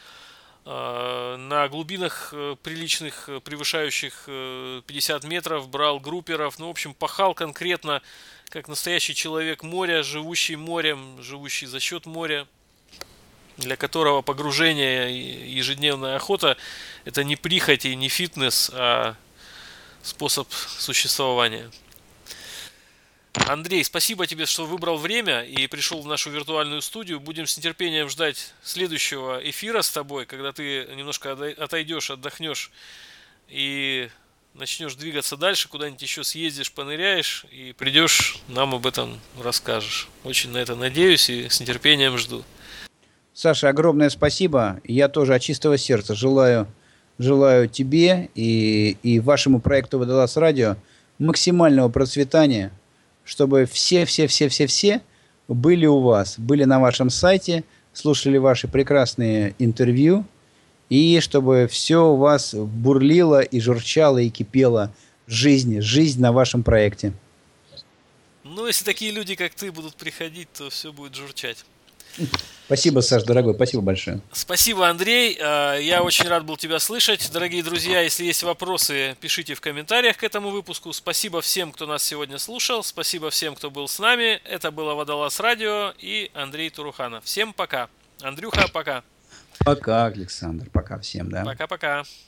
Speaker 1: на глубинах приличных, превышающих 50 метров, брал групперов, ну, в общем, пахал конкретно, как настоящий человек моря, живущий морем, живущий за счет моря, для которого погружение и ежедневная охота – это не прихоть и не фитнес, а способ существования. Андрей, спасибо тебе, что выбрал время и пришел в нашу виртуальную студию. Будем с нетерпением ждать следующего эфира с тобой, когда ты немножко отойдешь, отдохнешь и начнешь двигаться дальше, куда-нибудь еще съездишь, поныряешь и придешь, нам об этом расскажешь. Очень на это надеюсь и с нетерпением жду.
Speaker 2: Саша, огромное спасибо. Я тоже от чистого сердца желаю тебе и вашему проекту «Водолаз Радио» максимального процветания, чтобы все были у вас, были на вашем сайте, слушали ваши прекрасные интервью, и чтобы все у вас бурлило и журчало и кипело жизнь на вашем проекте.
Speaker 1: Ну, если такие люди, как ты, будут приходить, то все будет журчать.
Speaker 2: Спасибо, Саш, дорогой, спасибо большое.
Speaker 1: Спасибо, Андрей. Я очень рад был тебя слышать. Дорогие друзья, если есть вопросы, пишите в комментариях к этому выпуску. Спасибо всем, кто нас сегодня слушал. Спасибо всем, кто был с нами. Это было Водолаз Радио и Андрей Туруханов. Всем пока. Андрюха, пока.
Speaker 2: Пока, Александр. Пока всем, да.
Speaker 1: Пока-пока.